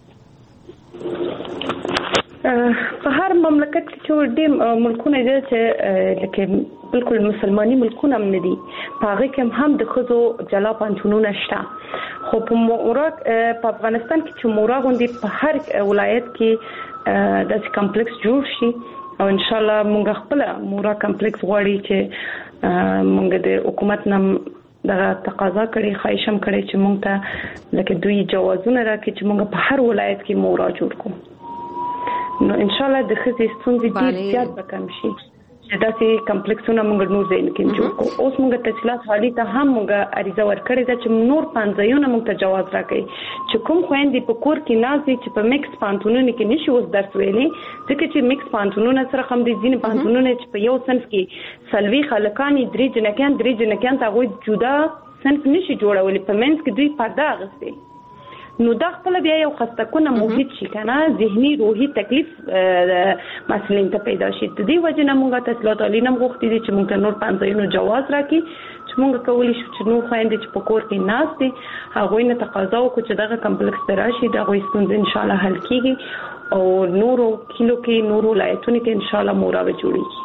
E: په هر مملکت کې چې ډېر ملکونه دي چې لکه بالکل مسلماني ملکونه هم دي په هغه کې هم د خزو جلا پانتونونه شته خو په مورا په افغانستان کې چې مورا غوندي په هر ولایت کې د کمپلیکس جوړ شي او ان شاء الله موږ خپل مورا کمپلیکس غواړي چې موږ د حکومت نم دغه تقاضا کړي خواهش هم کړي چې موږ ته لکه دوی جوازونه راکړي چې موږ په هر ولایت کې مورا جوړ کړو نو ان شاء الله د خزې ستونزې ډېر زیات به کم شي چې داسې کمپلیکسونه موږ نور ځای کې جوړ کړو اوس موږ تحصیلات حالي ته هم موږ عریضه ورکړې ده چې نور پنځایونه موږ ته جواز راکړي چې کوم خويندې په کور کې نازي چې په میکس پانتونونو کې نشي اوس درس ویلي ځکه چې میکس پانتونونه سره هم د ځین پانتونونه چې په یو صنف کې سلوي خلکانی درې جنکان درې جنکان ته غوي جدا صنف نشي جوړولې په منځ کې دوی پرده اغستې نو دا خپل بیا یو خستکونه موجود شي کنه ذهني روحي تکلیف مسلین ته پیدا شي د دې وجه نه موږ تحصیلات عالی نه غوښتي دي چې موږ نور پنځایونو جواز راکړي چې موږ کولی شو چې نور خويندې چې په کور کې ناست دي هغه نه تقاضا وکړي چې دغه کمپلیکس ته راشي دا غوښتنه ستونزې ان شاء الله حل کیږي او نورو کیلو کې نورو ولایتونو کې ان شاء الله مورا به جوړیږي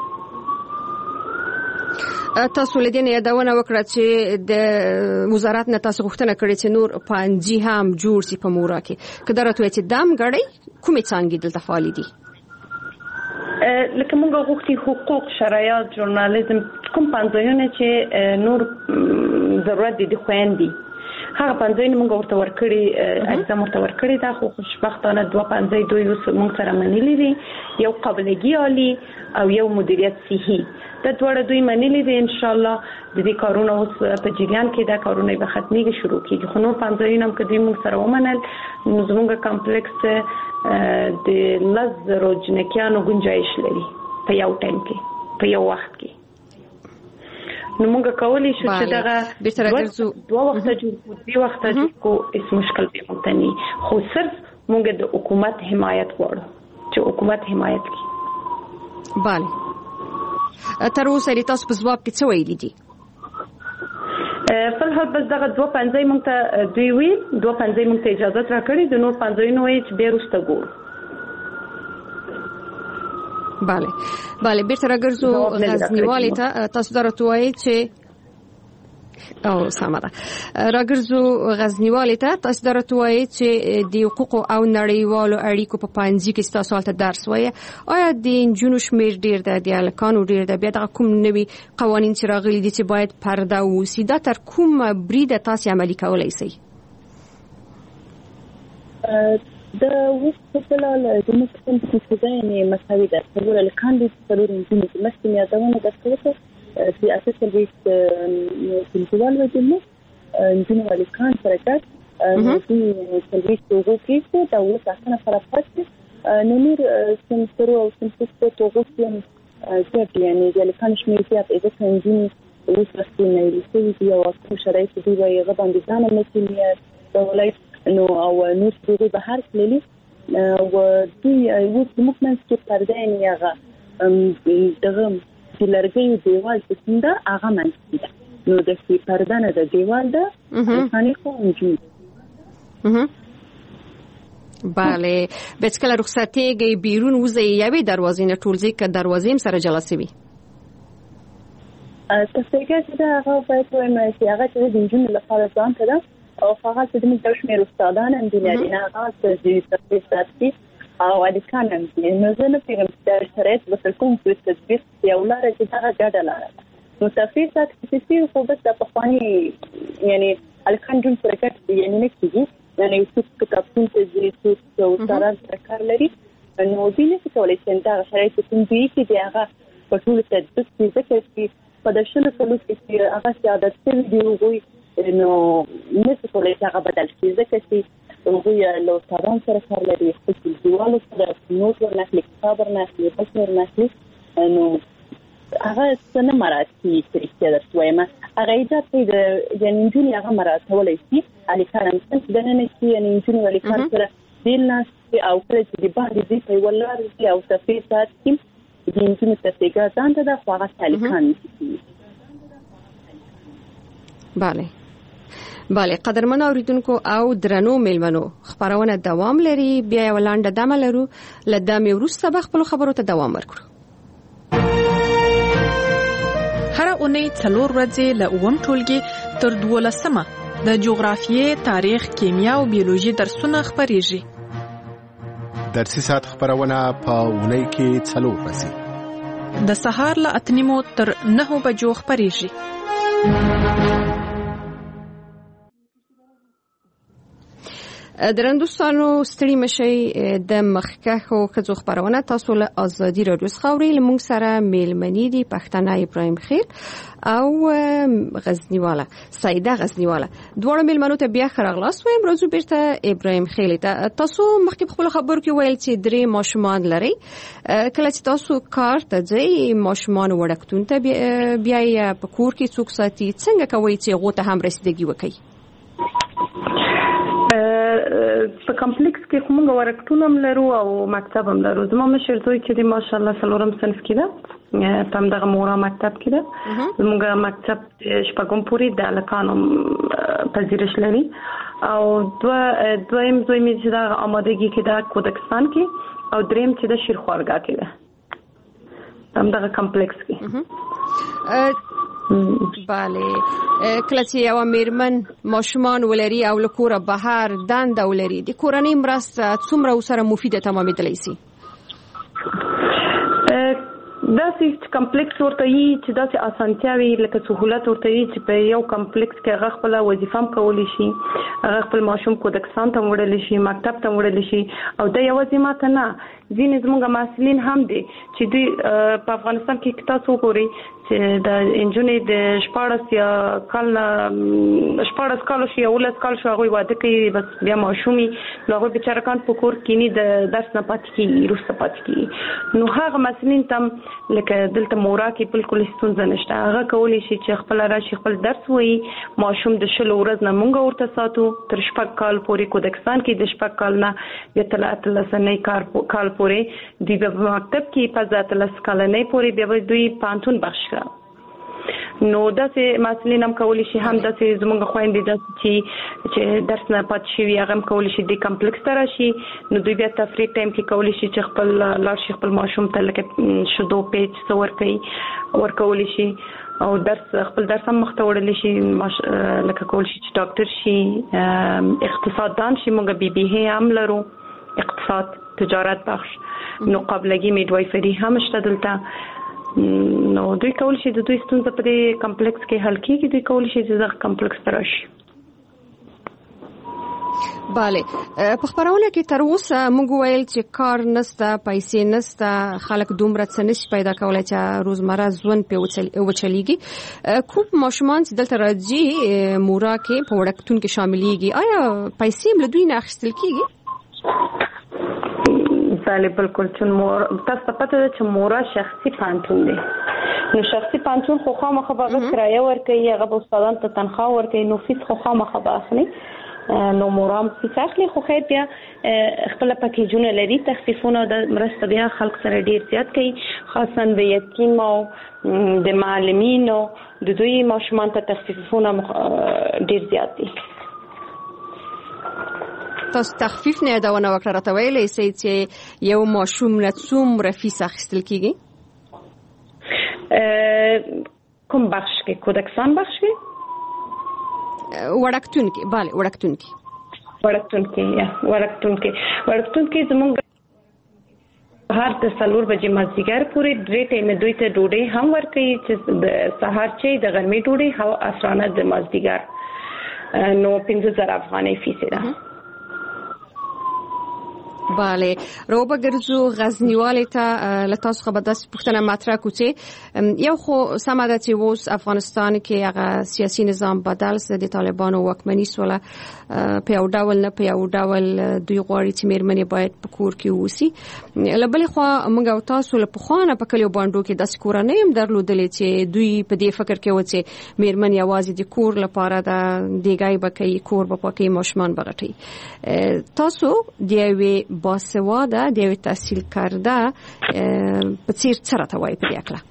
D: تاسو لیدنه یادونه وکړه چې د وزارت نه تاسو غوښتنه کړې چې نور پنځه هم جوړ سي په مورا کې کله راته چې دام غړي کومې څنګه دلته فعال دي
E: لکه موږ غوښتي حقوق شرایط ژورنالیزم کوم پنځونه چې نور ضرورت دي د خويندې هغه پنځونه موږ ورته ورکړي اجازه مرته ورکړي دا خو خوشبختانه دوه پنځه دوی موږ سره منلي دي یو قابلیت عالی او یو مدیریت صحي د دوړه دوی منلي دي ان شاء الله د دې کارونه اوس په جریان کې دا کارونه به ختميږي شروع کیږي خو نور پنځه هم کدي موږ سره ومنل نو زموږ کمپلیکس د لزر او جنکیانو گنجائش لري په یو ټایم کې په یو وخت کې نو موږ کولی شو چې دغه دوه وخت جوړ دوه وخت جوړ کو هیڅ مشکل به مونته نه خو صرف موږ د حکومت حمایت غواړو چې حکومت حمایت کوي
D: bale تر اوسه تاسو په ځواب کې څه ویلي دي
E: فل هر بس دغه دوه پنځه مونږ ته دوی وی دوه پنځه مونږ ته اجازه راکړي د نور پنځه نو چې به رسته ګور.
D: bale bale بیرته راګرځو غزنیوالي ته. تاسو درته وایي چې او سمره راګرځو غزنیوالي ته. تاسو درته وایي چې د حقوق او نړیوالو اړیکو په پانځي کې تاسو حالت درس وایي. آیا د انجونو شمیر ډیر ده د الکانو ډیر ده؟ بیا د کوم نوي قوانين چې راغلي دي چې باید پرده وسی دا تر کوم بریده تاسو عملي کولای شئ؟
F: د وخت په اړه د مستند څه ځای مساوي ده. څلور الکان دي څلور انجونو چې مستند یادونه ده څه في أساس البيت في الجوال وجمه نجوم والكان فرقات في البيت توغو كيسو داوت عشان فرقات نمير سنسرو أو سنسكو توغو سيم جاب يعني والكان شميتيات إذا كان نجوم وصلتين يلسوي دي أو أكو شرايط دي ويغضا بزانا مثليات دولات إنه أو نور توغو بحر كليلي ودي وصل ممكن سكيب تردين يغا دغم چې لرګي دیوال څنګه هغه منځي ده نو د سی پرده نه د دیوال ده ځانې خو انجو.
D: bale بچ کله رخصتيږي بیرون وځي یوې دروازې نه ټولځي ک دروازې سره جلسه وي.
F: تاسو کې دا هغه په کومه چې هغه د انجو لپاره ځان ته او هغه د دې د شمیر استادان انجینری نه هغه د تفصیلات او د کانم نو زه نه پیغام د شرایط په کوم څه تدبیر یو لاره چې دا ګډه لاره نو تفصیلات چې خو بس د پخوانی یعنی الکانجون شرکت یعنی نه کیږي یعنی څه کتابونه چې څه او سره کار لري نو دې نه کولای چې دا شرایط کوم دي چې هغه په ټول تدبیر کې ذکر شي په دشنه ټول کې هغه سیادت څه دی وګوي نو نه څه کولای چې هغه بدل شي ځکه چې وګوي لو تاران سره کار لري خپل دیوالو سره نوټ ورناخلي کتاب ورناخلي بس ورناخلي نو هغه څنګه مراتي چې درس وایم هغه ایجاد د یعنی جونی هغه مراتي ولې شي علي کارم څنګه د نن شي یعنی جونی ولې کار سره دل ناس او کله چې د باندې دی په ولر او تفصیلات کې د جونی تفصیلات ځان ته د خواغه سالکان
D: bale bale قدرمن اوریدونکو او درنو میلمنو خبرونه دوام لري. بیا ولانډه دمه لرو لدامي ورسته بخپل خبرو ته دوام ورکړو.
K: هر اونۍ څلور ورځې له اووم ټولګي تر دولسمه د جغرافیې، تاریخ، کیمیا او بیولوژي درسونه خبريږي.
L: درسي ساعت خبرونه په اونۍ کې څلور ورځې
K: د سهار له اتنیمو تر نهو بجو خبريږي.
D: درندوستانو ستړي مشي د مخکخو خزو خبرونه تاسو له ازادي رادیو خوري لمون سره میلمنی دی پښتنه ابراهيم خیل او غزنیواله سیده غزنیواله دوه میلمنو ته بیا خرغلاس وایم. روزو بیرته ابراهيم خیل ته تاسو مخکې خپل خبر کې ویل چې درې ماشومان لري. کله چې تاسو کار ته ځئ ماشومان وړکتون ته بیا په کور کې څوک ساتي څنګه کوي چې غوته هم رسیدګي وکړي؟
E: په کمپلیکس کې کومه ورکټونم لرو او مکتب هم لرو. زما مشر زوی چې دی ماشاءالله څلورم صنف کې ده تم دغه مورا مکتب کې ده. زموږ مکتب شپږم پورې د الکانو پذیرش لري او دوه دویم زوی مې چې د آمادګي کې ده کودکستان کې او دریم چې د شیرخوارګا کې ده تم دغه کمپلیکس کې.
D: bale کله چې یو میرمن ماشومان ولري او لکوره بهر دند ولري د کورنۍ مرسته څومره وسره مفیده تمامېدلی شي؟
E: دا چې کمپلیکس ورته یي چې دا چې اسانتیاوي لکه سہولت ورته یي چې په یو کمپلیکس کې هغه خپل وظیفه هم کولی شي، هغه خپل ماشوم کودکستان ته وړل شي، مکتب ته وړل شي او دا یو ځما ته نه ځینې زموږ مسؤلین هم دي چې دوی په افغانستان کې تاسو وګورئ چې د انجونې د شپاړس یا کال شپاړس کال شي او لس کال شو هغه واده کوي بس بیا ماشومي نو هغه بیچاره کان په کور کې نه د درس نه پاتې کیږي روسته پاتې کیږي. نو هغه مسؤلین تم لکه دلته مورا کې بالکل ستونزه نشته، هغه کولی شي چې خپل راشي خپل درس وایي ماشوم د شل ورځ نه مونږ ورته ساتو تر شپږ کال پورې کودکستان کې د شپږ کال نه یا تل اتلسنې کال کال پورې دی په مکتب کې په ذات لس کال نه پورې بیا دوی پانتون بخښ نو داسې مسلې هم کولی شي هم داسې زموږ خويندې داسې چې چې درس نه پات شي هغه هم کولی شي د کمپلیکس تر شي نو دوی بیا تفریح ټایم کې کولی شي چې خپل لار شي خپل ماشوم ته لکه شودو پیج څور کوي ورکول شي او درس خپل درس هم مخته وړل شي لکه کول شي چې ډاکټر شي اقتصاد دان شي موږ بي بي هي هم لرو اقتصاد تجارت بخش نو قبلګي میډوایفري هم شته دلته نو دوی کول شي د دوی ستونزې په دې کمپلیکس کې حل کیږي دوی کول شي چې د کمپلیکس تر شي
D: bale په خبرونه کې تر اوسه موږ ویل چې کار نسته پیسې نسته خلک دومره څه نشي پیدا کولای چې روزمره ژوند په وچلېږي کوم ماشومان چې دلته راځي مورا کې په وړکتون کې شاملېږي آیا پیسې هم له دوی نه اخیستل کیږي
E: بله بالکل چون مور تاسو ته پته ده چې مورا شخصي پانتون دی نو شخصي پانتون خو خامخا به کرایه ورکوي هغه به استادان ته تنخواه ورکوي نو فیس خو خامخا به اخلي نو مورام فیس اخلي خو خیر بیا خپل پکیجونه لري تخفیفونه د مرسته بیا خلک سره ډیر زیات کوي خاصا د یتیم او د معلمینو د دوی ماشومان ته تخفیفونه ډیر زیات دي
D: تاسو تخفیف نه دا ونه وکړه راته ویلې سي چې یو ماشوم نه څومره فیس اخیستل کیږي
E: کوم بخش کې کودکستان بخش کې
D: وړکتون کې bale وړکتون کې
E: وړکتون کې یا وړکتون کې وړکتون کې زموږ هر د سلور بجې مازدیګر پورې درې ټیمه دوی ته ډوډۍ هم ورکوي چې د سهار چې د غرمې ډوډۍ او اسرانه د مازدیګر نو پنځه زره افغانۍ فیس ده
D: bale روبه ګرځو غزنیواله ته لتاس خبر داس پښتنه مطرح کوڅه یو خو سماده چې اوس افغانستان کې هغه سیاسي نظام بدل سره د طالبانو واکمنۍ سره په یو ډول نه په یو ډول دوی غواړي چې میرمنې باید په کور کې ووسي لبل خو موږ او تاسو له پخوانه په کلیو باندې کې د کورنۍ هم درلودلې چې دوی په دې فکر کې و چې میرمن یوازې د کور لپاره د دیګای بکې کور په پاکي ماشومان بغټي تاسو دی باسواده د تحصیل کرده په څیر څه راته وایي په دې اړه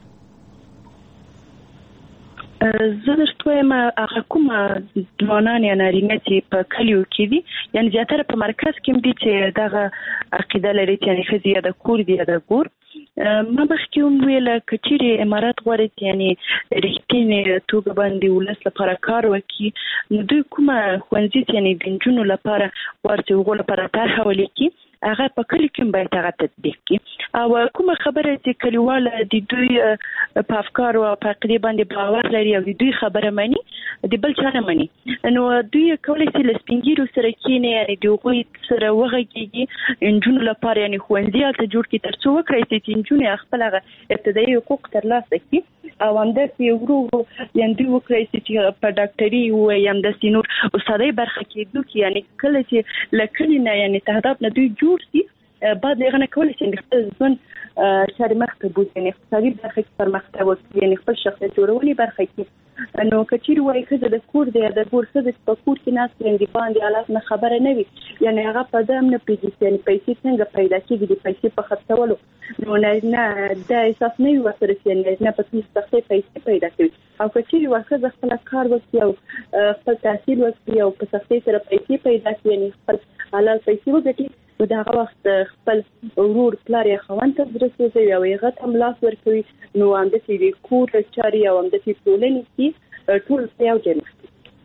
F: زه درته وایم هغه کومه ځوانان یا نارینه چې په کلیو کې دي یعنې زیاتره په مرکز کې دي چې دغه عقیده لري چې یعنې ښځې یا د کور دي یا د ګور ما مخکې هم ویله که چیرې امارات غواړي چې یعنې رښتینې توګه باندې ولس لپاره کار وکړي نو دوی کومه ښوونځي چې یعنې د نجونو لپاره غواړي چې هغو لپاره طرحه ولیکي هغه په کلی کې باید هغه تطبیق کړي او کومه خبره چې کلیواله د دوی په افکار او په عقیده باندې باور لري او د دوی خبره مانی د بل چا نه مانی نو دوی کولی شي له سپینګیرو سره کېني یعنې د هغوی سره وغږېږي نجونو لپاره یعنې ښوونځي هلته جوړ کړي تر څو وکړی شي چې نجونې خپل هغه ابتدایي حقوق ترلاسه کړي او همداسې ورو ورو یعنې دوی وکړی شي چې په ډاکټري ووایي همداسې نور استادۍ برخه کېدو کې یعنې کله چې له کلي نه یعنې تهداب نه دوی جوړ سي بعد هغه نه کولی شي خپل ژوند چارې مخته بوځي یعنې اقتصادي برخه کې پرمختګ وکړي یعنې خپل شخصیت جوړونې برخه کې نو که چیرې وایي ښځه د کور دی یا د ګور ښځه چې په کور کې ناست وي د باندې حالات نه خبره نه وي یعنې هغه په ده هم نه پوهېږي یعنې پیسې څنګه پیدا کېږي د پیسې په خرڅولو نو نارینه دا احساس نه وي ورسره چې نارینه په څومره سختۍ پیسې پیدا کوي او که چیرې یوه ښځه خپله کار وکړي او خپل تحصیل وکړي او په سختۍ سره پیسې پیدا کړي یعنې خپل حلال پیسې وګټي نو د هغه وخت خپل ورور پلار یا خاوند ته زړه سوځوي او هغه ته هم لاس ورکوي نو همداسې د کور چارې او همداسې ټولنې کې ټول په یو ځای مخکې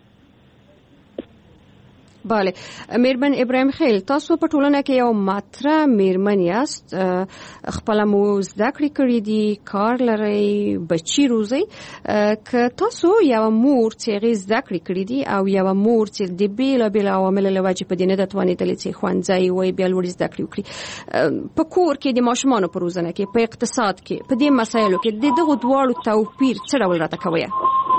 D: bale میرمن ابراهیم خیل تاسو په ټولنه کې یو ماتره میرمن یاست خپل مو زده کړې کړې دي کار لري بچی روزي که تاسو یو مور چې غي زده کړې کړې دي او یو مور چې د بیل بیل عوامل له وجې په دې نه د توانیدل چې خوانځي وي بیا لوړ زده کړې وکړي په کور کې د ماشومان په روزنه کې په اقتصاد کې په دې مسایلو کې د دغه دواړو توپیر څه ډول راته کوي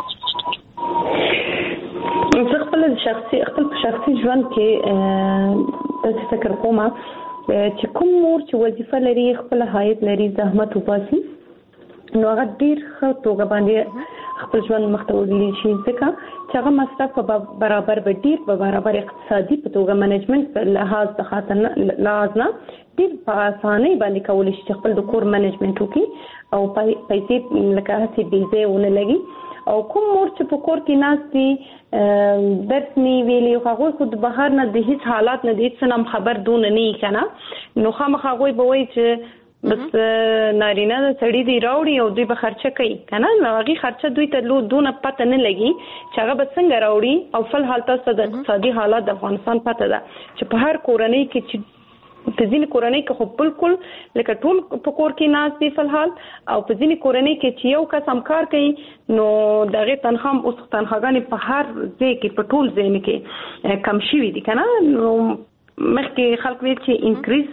E: زه خپل شخصي خپل شخصي ژوند کې تاسو فکر کوم چې کوم مور چې وظیفه لري خپل حایت لري زحمت وباسي نو هغه ډیر ښه توګه باندې خپل ژوند مخته وړي شي ځکه چې هغه مصرف په برابر به ډیر په برابر اقتصادي په توګه منیجمنت په لحاظ د خاطر لحاظ نه ډیر په اسانۍ باندې کولی شي خپل د کور منیجمنت وکړي او پیسې لکه هڅې بې ځایه ونه لګي او کوم مور چې په کور کې ناستي درس نی ویلي هغه خود بهر نه د هیڅ حالات نه د هیڅ نام خبر دون نه کنه نو خامخا هغه به وایي چې بس نارینه د سړی دی راوړي او دوی به خرچه کوي کنه نو هغه خرچه دوی ته لو دونه پته نه لګي چې هغه به څنګه راوړي او فل حالت تاسو د اقتصادي حالات د افغانستان پته ده چې په هر کورنۍ کې چې په ځینې کورنۍ کې خو بالکل لکه ټول په کور کې ناس دي فل حال او په ځینې کورنۍ کې چې یو کس هم کار کوي نو دغه تنخواه اوس تنخواګانې په هر ځای کې په ټول ځای کې کم شوي دي کنه نو مخکې خلک وی چې انکریز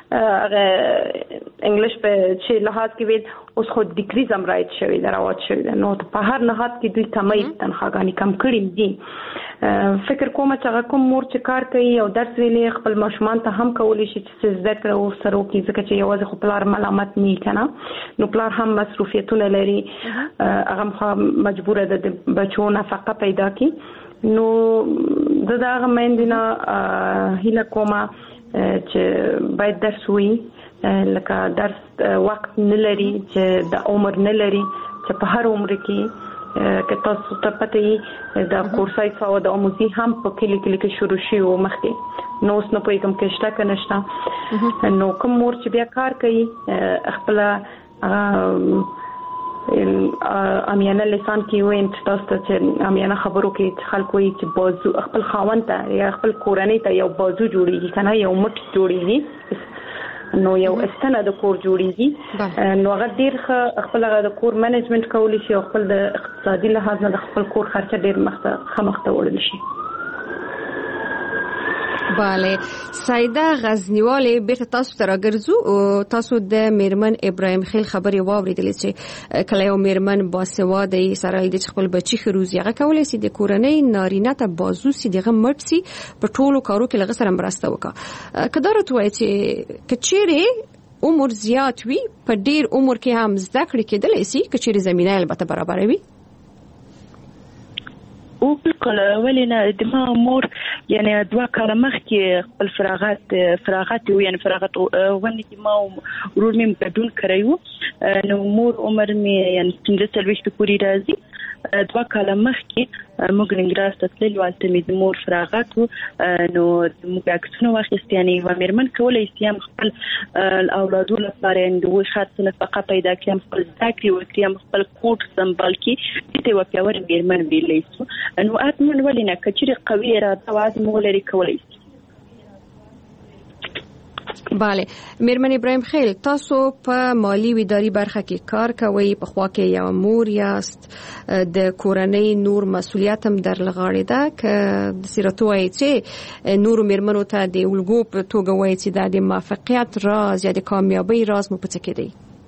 E: انګلیش په چې لحاظ کې ویل اوس خو ډیکریز هم راځي شوی دا راوات شوی نو په هر نهاد کې دوی کمای تنخواګانی کم کړی دي فکر کوم چې کوم مور چې کار کوي او درس ویلي خپل ماشومان ته هم کولی شي چې زده کړه او سره کې ځکه چې یوازې خو پلار ملامت نه کنه نو پلار هم مصروفیتونه لري هغه مجبور ده د بچو نفقه پیدا کړي نو دغه مېندنه هیله کومه چې باید درس وي لکه درس وخت نه لري چې د عمر نه لري چې په هر عمر کې که تاسو ته پته یې د کورسای فاو د اموزي هم په کلی کلی کې شروع شي او مخکې نو اوس نه پوهېږم کې شته که نشته نو کوم مور چې بیا کار کوي خپله امیانه لسان کې ویم چې تاسو ته چې امیانه خبرو کې خلک وایي چې بازو خپل خاوند ته یا خپل کورنۍ ته یو بازو جوړیږي کنه یو مټ جوړیږي نو یو استنه د کور جوړیږي نو هغه ډیر خپل هغه د کور مینجمنت کولی شي او خپل د اقتصادي لحاظ نه د خپل کور خرچه ډیر مخته خمخته وړل شي
D: bale سایده غزنیواله بیرته تاسو ته راګرځو تاسو د میرمن ابراهیم خیل خبري واوریدلې چې کله یو میرمن باسواده سره د خپل بچی خروزي هغه کولای شي د کورنۍ نارینه ته بازو سي دغه مرد سي په ټولو کارو کې لغه سره مرسته وکړه کدارت وای چې کچيري عمر زیات وي په ډیر عمر کې هم زده کړې کېدلې سي کچيري زمينه البته برابر وي
F: او بالکل ولینه د ما مور یعنی دوا کاله مخکې خپل فراغت فراغت یعنی فراغت ونی کې ما ورور مې بدون کړیو نو مور عمر مې یعنی څنګه سلويشت پوری راځي دوا کاله مخکې موږ ننګرهار ته تللو والته مې د مور فراغت نو موږ عکسونه واخیست یعنی و مېرمن کولای شي خپل اولادو لپاره د خاصه نفقه پیدا کړي خپل ذکر وکړي خپل کوټ سمبال کړي ته وکاور مېرمن ویلې سو نو اتمن ولینه کچري قوي اراده واز مولري کولای شي
D: bale میرمن ابراهیم خیل تاسو په مالی و اداري برخه کې کار کوي په خوا کې یو مور یاست د کورنۍ نور مسولیت هم در لغاړې ده ک د سیرتوي چې نور میرمنو ته د ولګو په توګه وایي چې د موفقیت راز یا د کامیابی راز مو پڅ کې دی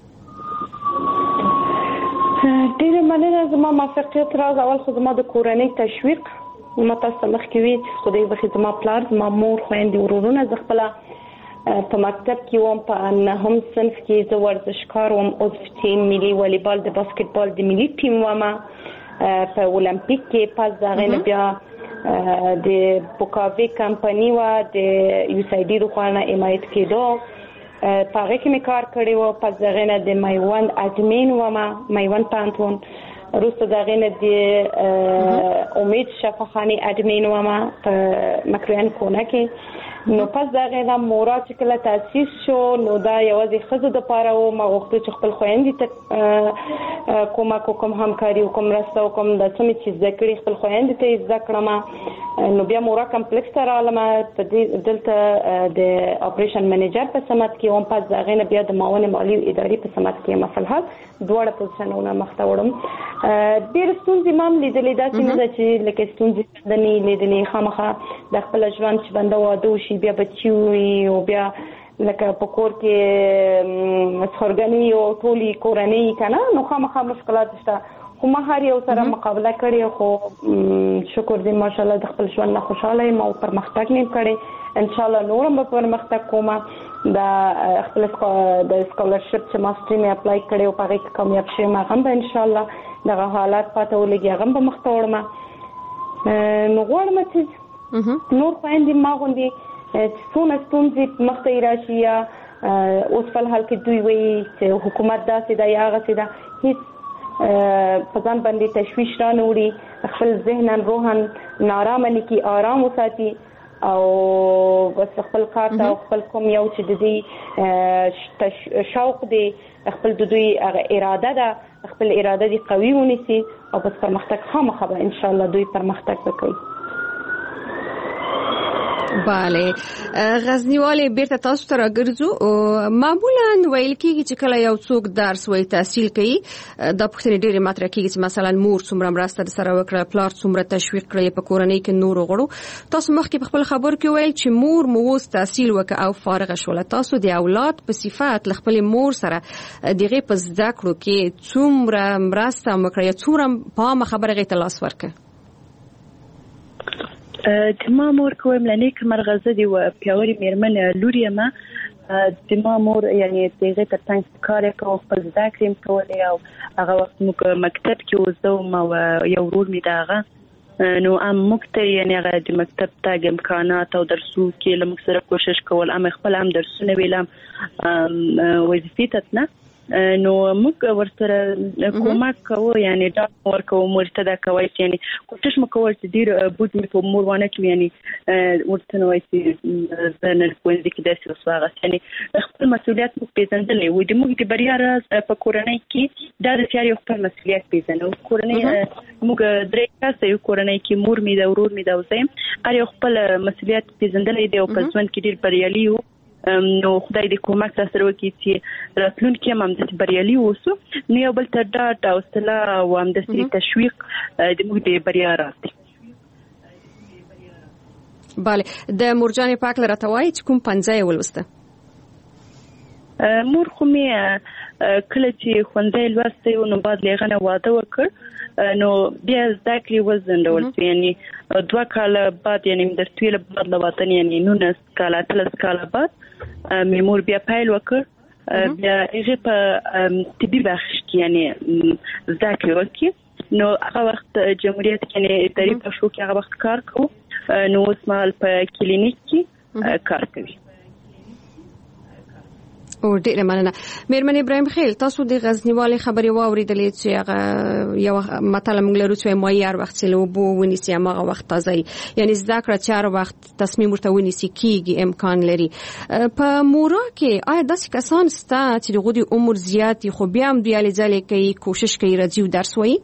E: ډیره مننه زما موفقیت راز اول خو زما د کورنۍ تشویق ما تاسو مخکې وی خدای بخي زما پلار زما مور خويندې ورورونه ز خپل په مکتب کې وم په نهم صنف کې زه ورزشکار وم عضو ټیم ملي والیبال د باسکټبال د ملي ټیم وم په اولمپیک کې پاس دغه بیا د بوکاوي کمپنی و د یو سای ډي روخانه حمایت کېدو په هغه کې مې کار کړی و پاس دغه نه د میوند اډمین وم میوند پانتون روسته دغه نه د امید شفاخانی اډمین وم په مکرویان کونه کې نو پس دغه د مورا چې کله تاسیس شو نو دا یوازې خزو د پاره او ما وخت چې خپل خويندې ته کومه کوم همکاري کوم راستو کوم د څه چې ذکر خپل خويندې ته ذکرما نو بیا مورا کمپلیکس ته رااله په دلته د اپریشن منیجر په سمات کې هم پس دغه نه بیا د معاون مالی اداري په سمات کې مفلحات دوړه پوزیشنونه مخته وړم ډېر ستونزې مام لیدلې دا چې چې لکه ستونزې د نه لیدلې خامخا د خپل ژوند چې بنده واده شي بیا بچي او بیا لکه په کور کې مسخرګنی او ټولي کورنۍ کنه نو خامخا مشکلات شته خو ما هر یو سره مقابله کړې خو شکر دې ماشاءالله د خپل ژوند نه خوشاله یم او پرمختګ نیم کړې ان شاء الله نورم به پرمختګ کوم دا خپل د سکالرشپ چې ماستری مې اپلای کړې او پاره کې کامیاب شوم هغه به ان شاء الله دغه حالات پاتې ولګي هغه به مخته وړم نو غواړم چې نور پاندې ما غوندي څونه ستونزې مخته راشي اوس په حال کې دوی وایي چې حکومت داسې دا یا هغه څه دا هیڅ په ځان باندې تشویش را نه وړي، خپل ذهنن روحن نارامه نه کړي، آرام وساتي او بس خپل کار ته خپل کوم یو چې د دې شوق دی، خپل د دوی اراده ده، خپل اراده دی قوي ونیسي او بس پرمختګ خامخا به ان شاء الله دوی پرمختګ وکړي.
D: bale غزنیواله بیرته تاسو ته راګرځو. معمولا ویل کېږي چې کله یو څوک درس وایي تحصیل کوي د پښتنې ډېرې مطرح کېږي چې مثلا مور څومره مرسته سره وکړه، پلار څومره تشویق کړی په کورنۍ کې نور غړو. تاسو مخکې په خپل خبرو کې ویل چې مور مو اوس تحصیل وکړه او فارغ شوله، تاسو د اولاد په صفات خپل مور سره دغه په زده کړو کې څومره مرسته وکړه یا څومره په خبره غي تلاس ورکړه؟
F: دما مور کوم لنی کمرغزه دی و پیاوري میرمن لوري ما دما مور یعنی دغه ترڅنګ کار کوي، خپل ذکریم کولای او هغه وخت موږ مکتب کې وځو ما یو ورور می داغه نو ام مکتب یعنی هغه د مکتب ته امکانات او درسو کې لمک سره کوشش کول، ام خپل هم درسونه ویلم وظیفه تتنه نو موږ ورسره کومک کوو، یعنی دا ورکو مرتدا کوي، یعنی کوشش مکول چې ډیر بود می په مور وانه کې یعنی ورته نو چې زنه کوندې کې داسې وسواغه، یعنی خپل مسؤلیت مو پیژندلې و د موږ د بریا راز په کورنۍ کې دا د تیاری خپل مسؤلیت پیژنو. کورنۍ موږ درې کسه یو کورنۍ کې مور می دا ورور می دا وزم اړ خپل مسؤلیت پیژندلې دی او په ژوند کې ډیر بریالي وو. نو خدای دې کومک تاسو وکړي چې راتلونکي هم د بریالي اوسو، نو یو بل ته ډاډ او حوصله او هم د تشویق د موږ د بریا راځي.
D: bale د مرجان پاک لرته وای چې کوم پنځه ولسته
F: مور خو مې کله چې خوندې لوسته نو بعد لغنه واده وکړ، نو بیا ذکر وزندول یعنی دوه کال بعد یعنی د تویل بعد لواتن یعنی نو نس کال اتلس کال بعد مور بیا پایل وکړ، بیا هغه په طبي بخش کې یعنی ذکر وکړ، نو هغه وخت جمهوریت کې نه اداري په شو کې هغه وخت کار کوو، نو اوس مال په کلینیک کې کار کوي.
D: او ډیره مننه. میرمن ابراهیم خیل، تاسو د غزنیوالې خبرې واوریدلې چې هغه یو مطلب موږ لرو چې معیار وخت له وبو ونیسي هغه وخت تازه یعنی زده کړه چې هر وخت تصمیم ورته ونیسي کیږي امکان لري. په مورا کې آیا داسې کسان ستا چې دغه د عمر زیات خو بیا هم دیالي ځلې کوي کوشش کوي راځي درس وایي؟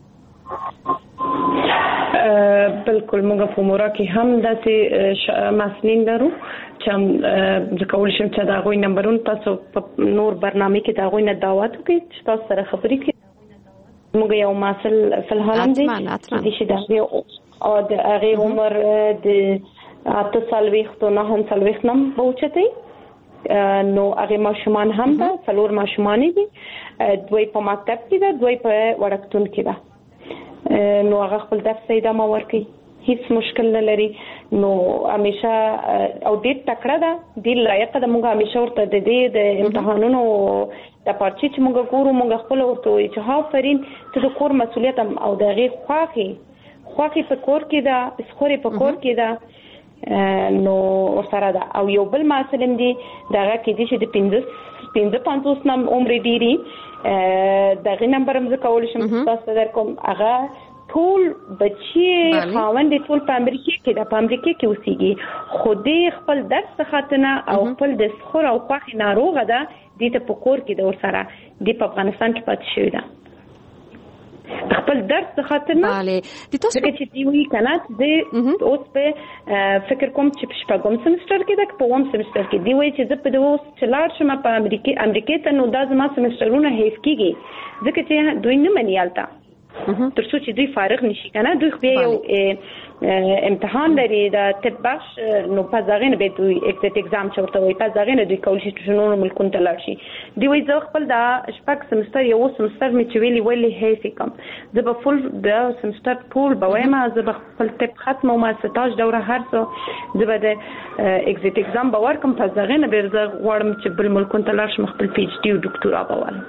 E: بالکل موږ په مورا کې هم داسې مسنین لرو چې د کول شم چې دا غوي نمبرون تاسو په نور برنامه کې دا غوي نه دعوت وکړي چې تاسو سره خبرې کړئ. موږ یو ماسل په حال هم دي چې دا او د هغه عمر د اته سال وختو نه هم سال وخت نم بوچتي، نو هغه ماشومان هم ده څلور ماشومان دي، دوی په مکتب کې ده دوی په وړکتون کې ده، نو هغه خپل درس یې د ما ورکي هیڅ مشکل نه لري. نو همیشه او دې تکړه ده دې لایق ده، موږ همیشه ورته د دې د امتحانونو د پارچې چې موږ ګورو موږ خپل ورته وایي چې ها فرین ته د کور مسؤلیت او د هغې خواخې خواخې په کور کې ده، سخورې په کور کې ده، نو ورسره ده. او یو بل مسئله هم دي دغه کې دي چې د پنځه پنځه پنځوس نم عمر ډېري دغه نمبر هم زه کولی شم تاسو در کوم هغه ټول بچي خاوند ټول په امریکا کې د په امریکا کې اوسېږي، خو دې خپل درس څخه نه او خپل د سخور او خوخي ناروغه ده دې ته په کور کې د ورسره دې په افغانستان کې پاتې شوې ده خپل درس څخه نه.
D: bale د تاسو
E: چې دی وی کنه د اوس په فکر کوم چې په شپږم سمستر کې ده په اووم سمستر کې دی وی چې زه په اوس چلار شم په امریکا امریکا ته نو دا زما سمسترونه هیڅ کیږي ځکه چې دوی نه منیالتا تر څو چې دوی فارغ نشي کنه دوی خو یو امتحان لري د طب بخش، نو په ځای نه به دوی اکزیت اگزام چورته وي په ځای نه دوی کول شي چې نور ملکون ته لاړ شي. دی وی زه خپل د شپږ سمستر یو سمستر می چې ویلي ویلي هیڅ کم زه به فل د سمستر ټول به وایم، زه به خپل طب ختم او ما ستاج دوره هر څه زه به د اکزیت اگزام به ورکم په ځای نه به زه غواړم چې بل ملکون ته لاړ شم خپل پی ایچ ډي او ډاکټورا به وایم.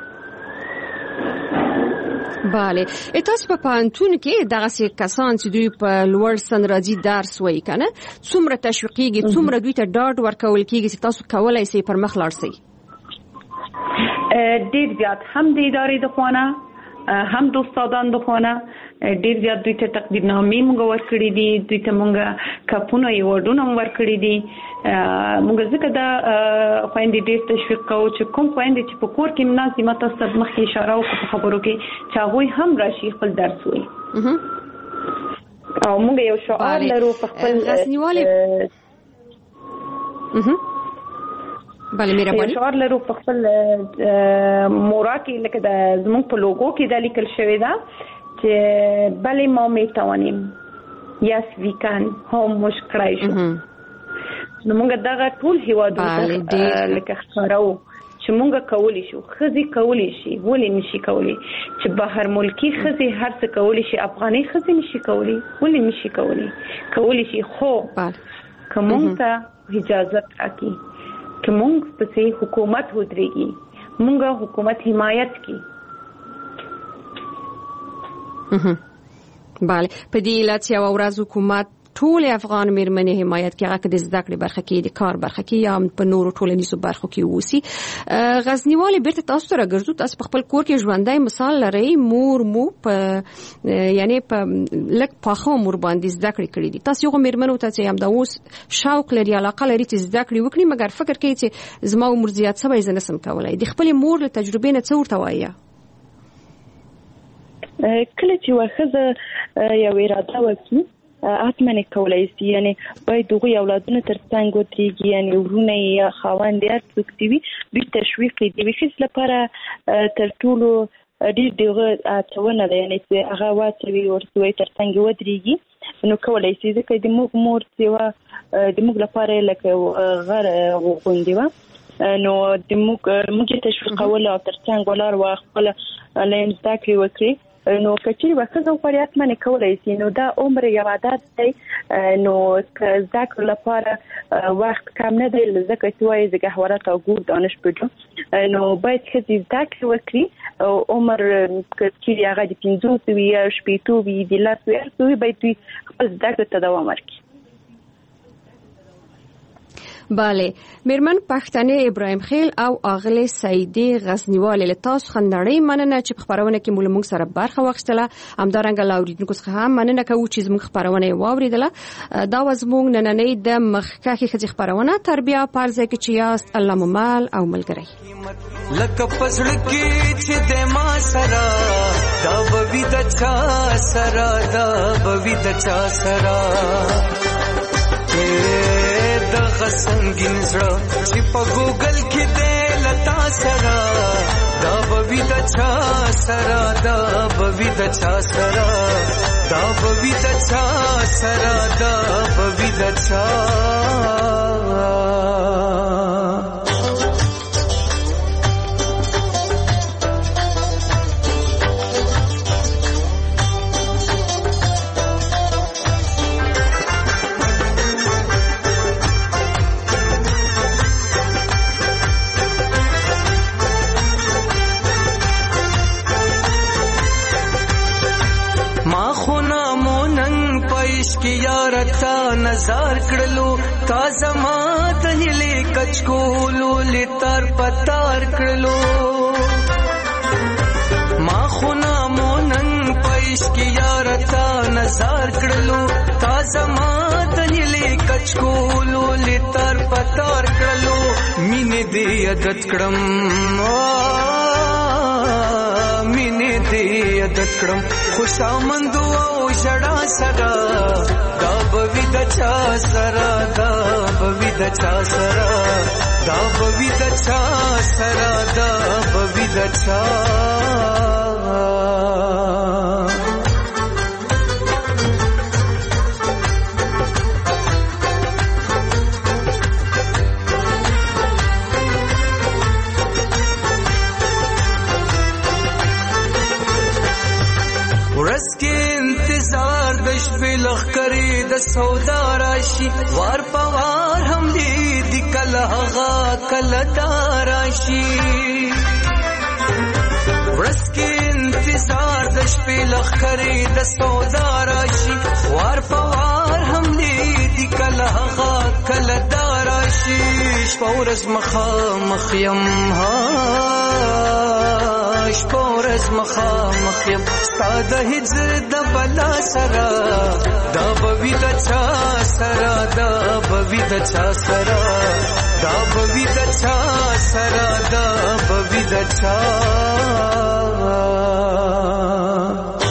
D: bale تاسو په پانتون کې دغه سي کسان چې دوی په لوړ سن راځي درس وایي کنه څومره تشویقيږي څومره دوی ته ډاډ ورکول کیږي چې تاسو کولای شئ پر مخ لاړ شئ؟
E: ډېر زیات هم د ادارې د خوانه هم د استادان د خونه ډیر زیات دوی ته تقدیرنامې موږ ورکړي دي، دوی ته موږ کپونه ایوارډونه ورکړي دي. موږ ځکه دا خويندې ډیر تشویق کوو چې کوم خويندې چې په کور کې مناسب ماته ست مخکې اشاره وکړو په خبرو کې چې هغه هم راشي خپل درس وایي. او موږ یو شعار لرو په خپل
D: غزنیوالي بله مهرباني
E: شعار لرو په خپل مورا کې لکه د زموږ په لوګو کې دا لیکل شوی ده چې بله ما میتوانیم یس وی کان هم مشکړای شو. نو موږ دغه ټول هیوادونو لکه ښکارو چې موږ کولی شو، ښځې کولی شي، ولې نشي کولی؟ چې بهر ملکی ښځې هر څه کولی شي، افغاني ښځې نشي کولی، ولې نشي کولی؟ کولی شي، خو که موږ ته اجازه راکړي، که موږ پسې حکومت ودرېږي، موږ حکومت حمایت کی.
D: بله په دې علت یو ورځ حکومت ټول افغان مېرمنې حمایت کې هغه د زده کړې برخه کې، د کار برخه کې یا په نورو ټولنیزو برخو کې ووسی. غزنیوالي بیرته تاسو ته راګرځو، تاسو په خپل کور کې ژوندۍ مثال لرئ، مور مو په یعنی په لک پاخه مور باندې زده کړې کړې دي. تاسو یو مېرمنو ته چې هم دا اوس شوق لري، علاقه لري چې زده کړې وکړي، مګر فکر کوي چې زما عمر زیات شوی زه نسم کولای. د خپل مور له تجربې نه څه ورته وایي؟
F: کله چې واخذه یو اراده وکړي حتما کولای شي، یعنی باید دغه اولادونه ترڅنګ ودرېږي، یعنی ورونه یا خاوند یې څوک دی دوی تشویق دي د وخت لپاره تر ټولو ډېر دغه اتونه ده، یعنی چې هغه واټوي ورته ترڅنګ ودرېږي. نو کولای شي ځکه د موږ مور چې وا د موږ لپاره لکه غر غوندي وا نو د موږ موږ تشویق کول او ترڅنګ ولر واخله لیم ذکر وکړي. نو کچې وکړه غوړیات منه کولای شي. نو دا عمر یو عادت دی، نو ذکر لپاره وخت کم نه دی، ځکه چې وایي زګه حوارات او ګور دانش بجو. نو باید چې ذکر وکړي او عمر کچې هغه د پنځوس وی یا شپږ وی د لاس وی باید خپل ذکر ته دوام ورکړي.
D: بله میرمن پښتنې ابراهیم خیل او اغله سعیدی غزنیوالي له تاسو خندړې مننه چې خبرونه کې مول موږ سره برخه واخیستله. همدارنګه لاوریدونکو څخه هم مننه کوو چې موږ خبرونه واوریدله. دا وزموږ نننې د مخکې خځې خبرونه تربیه پارځه کې چې یاست الله ممال او ملګری
M: لکه پسړ کې چې د ما سره دا بوي د چا سره دا بوي د چا سره د غسنګین زړه چې په ګوګل کې د لتا سره دا بوي د چا سره دا بوي د چا سره دا بوي د چا سره دا بوي د چا کی یارتا نظر کړلو تا زما د هلي کچکولو لتر پتار کړلو ما خنا مونن پېش کی یارتا نظر کړلو تا زما د هلي کچکولو لتر پتار کړلو مینه دې عادت کړم مینه دې عادت کړم خوشامند او شړا سره دا بوي د چا سره دا بوي د چا سره دا بوي د چا سره دا بوي د چا لخکری د سودا راشي وار پوار هم دې د کله غا کله داراشي ورس کې انتظار د شپې لخکری د سودا راشي وار پوار هم دې دی کله هغه کله داراشي شپورز مخا مخیم ها شپورز مخا مخیم ستاد هجر د بلا سرا دا بوی د چا سرا دا بوی د چا سرا دا بوی د چا سرا دا بوی د چا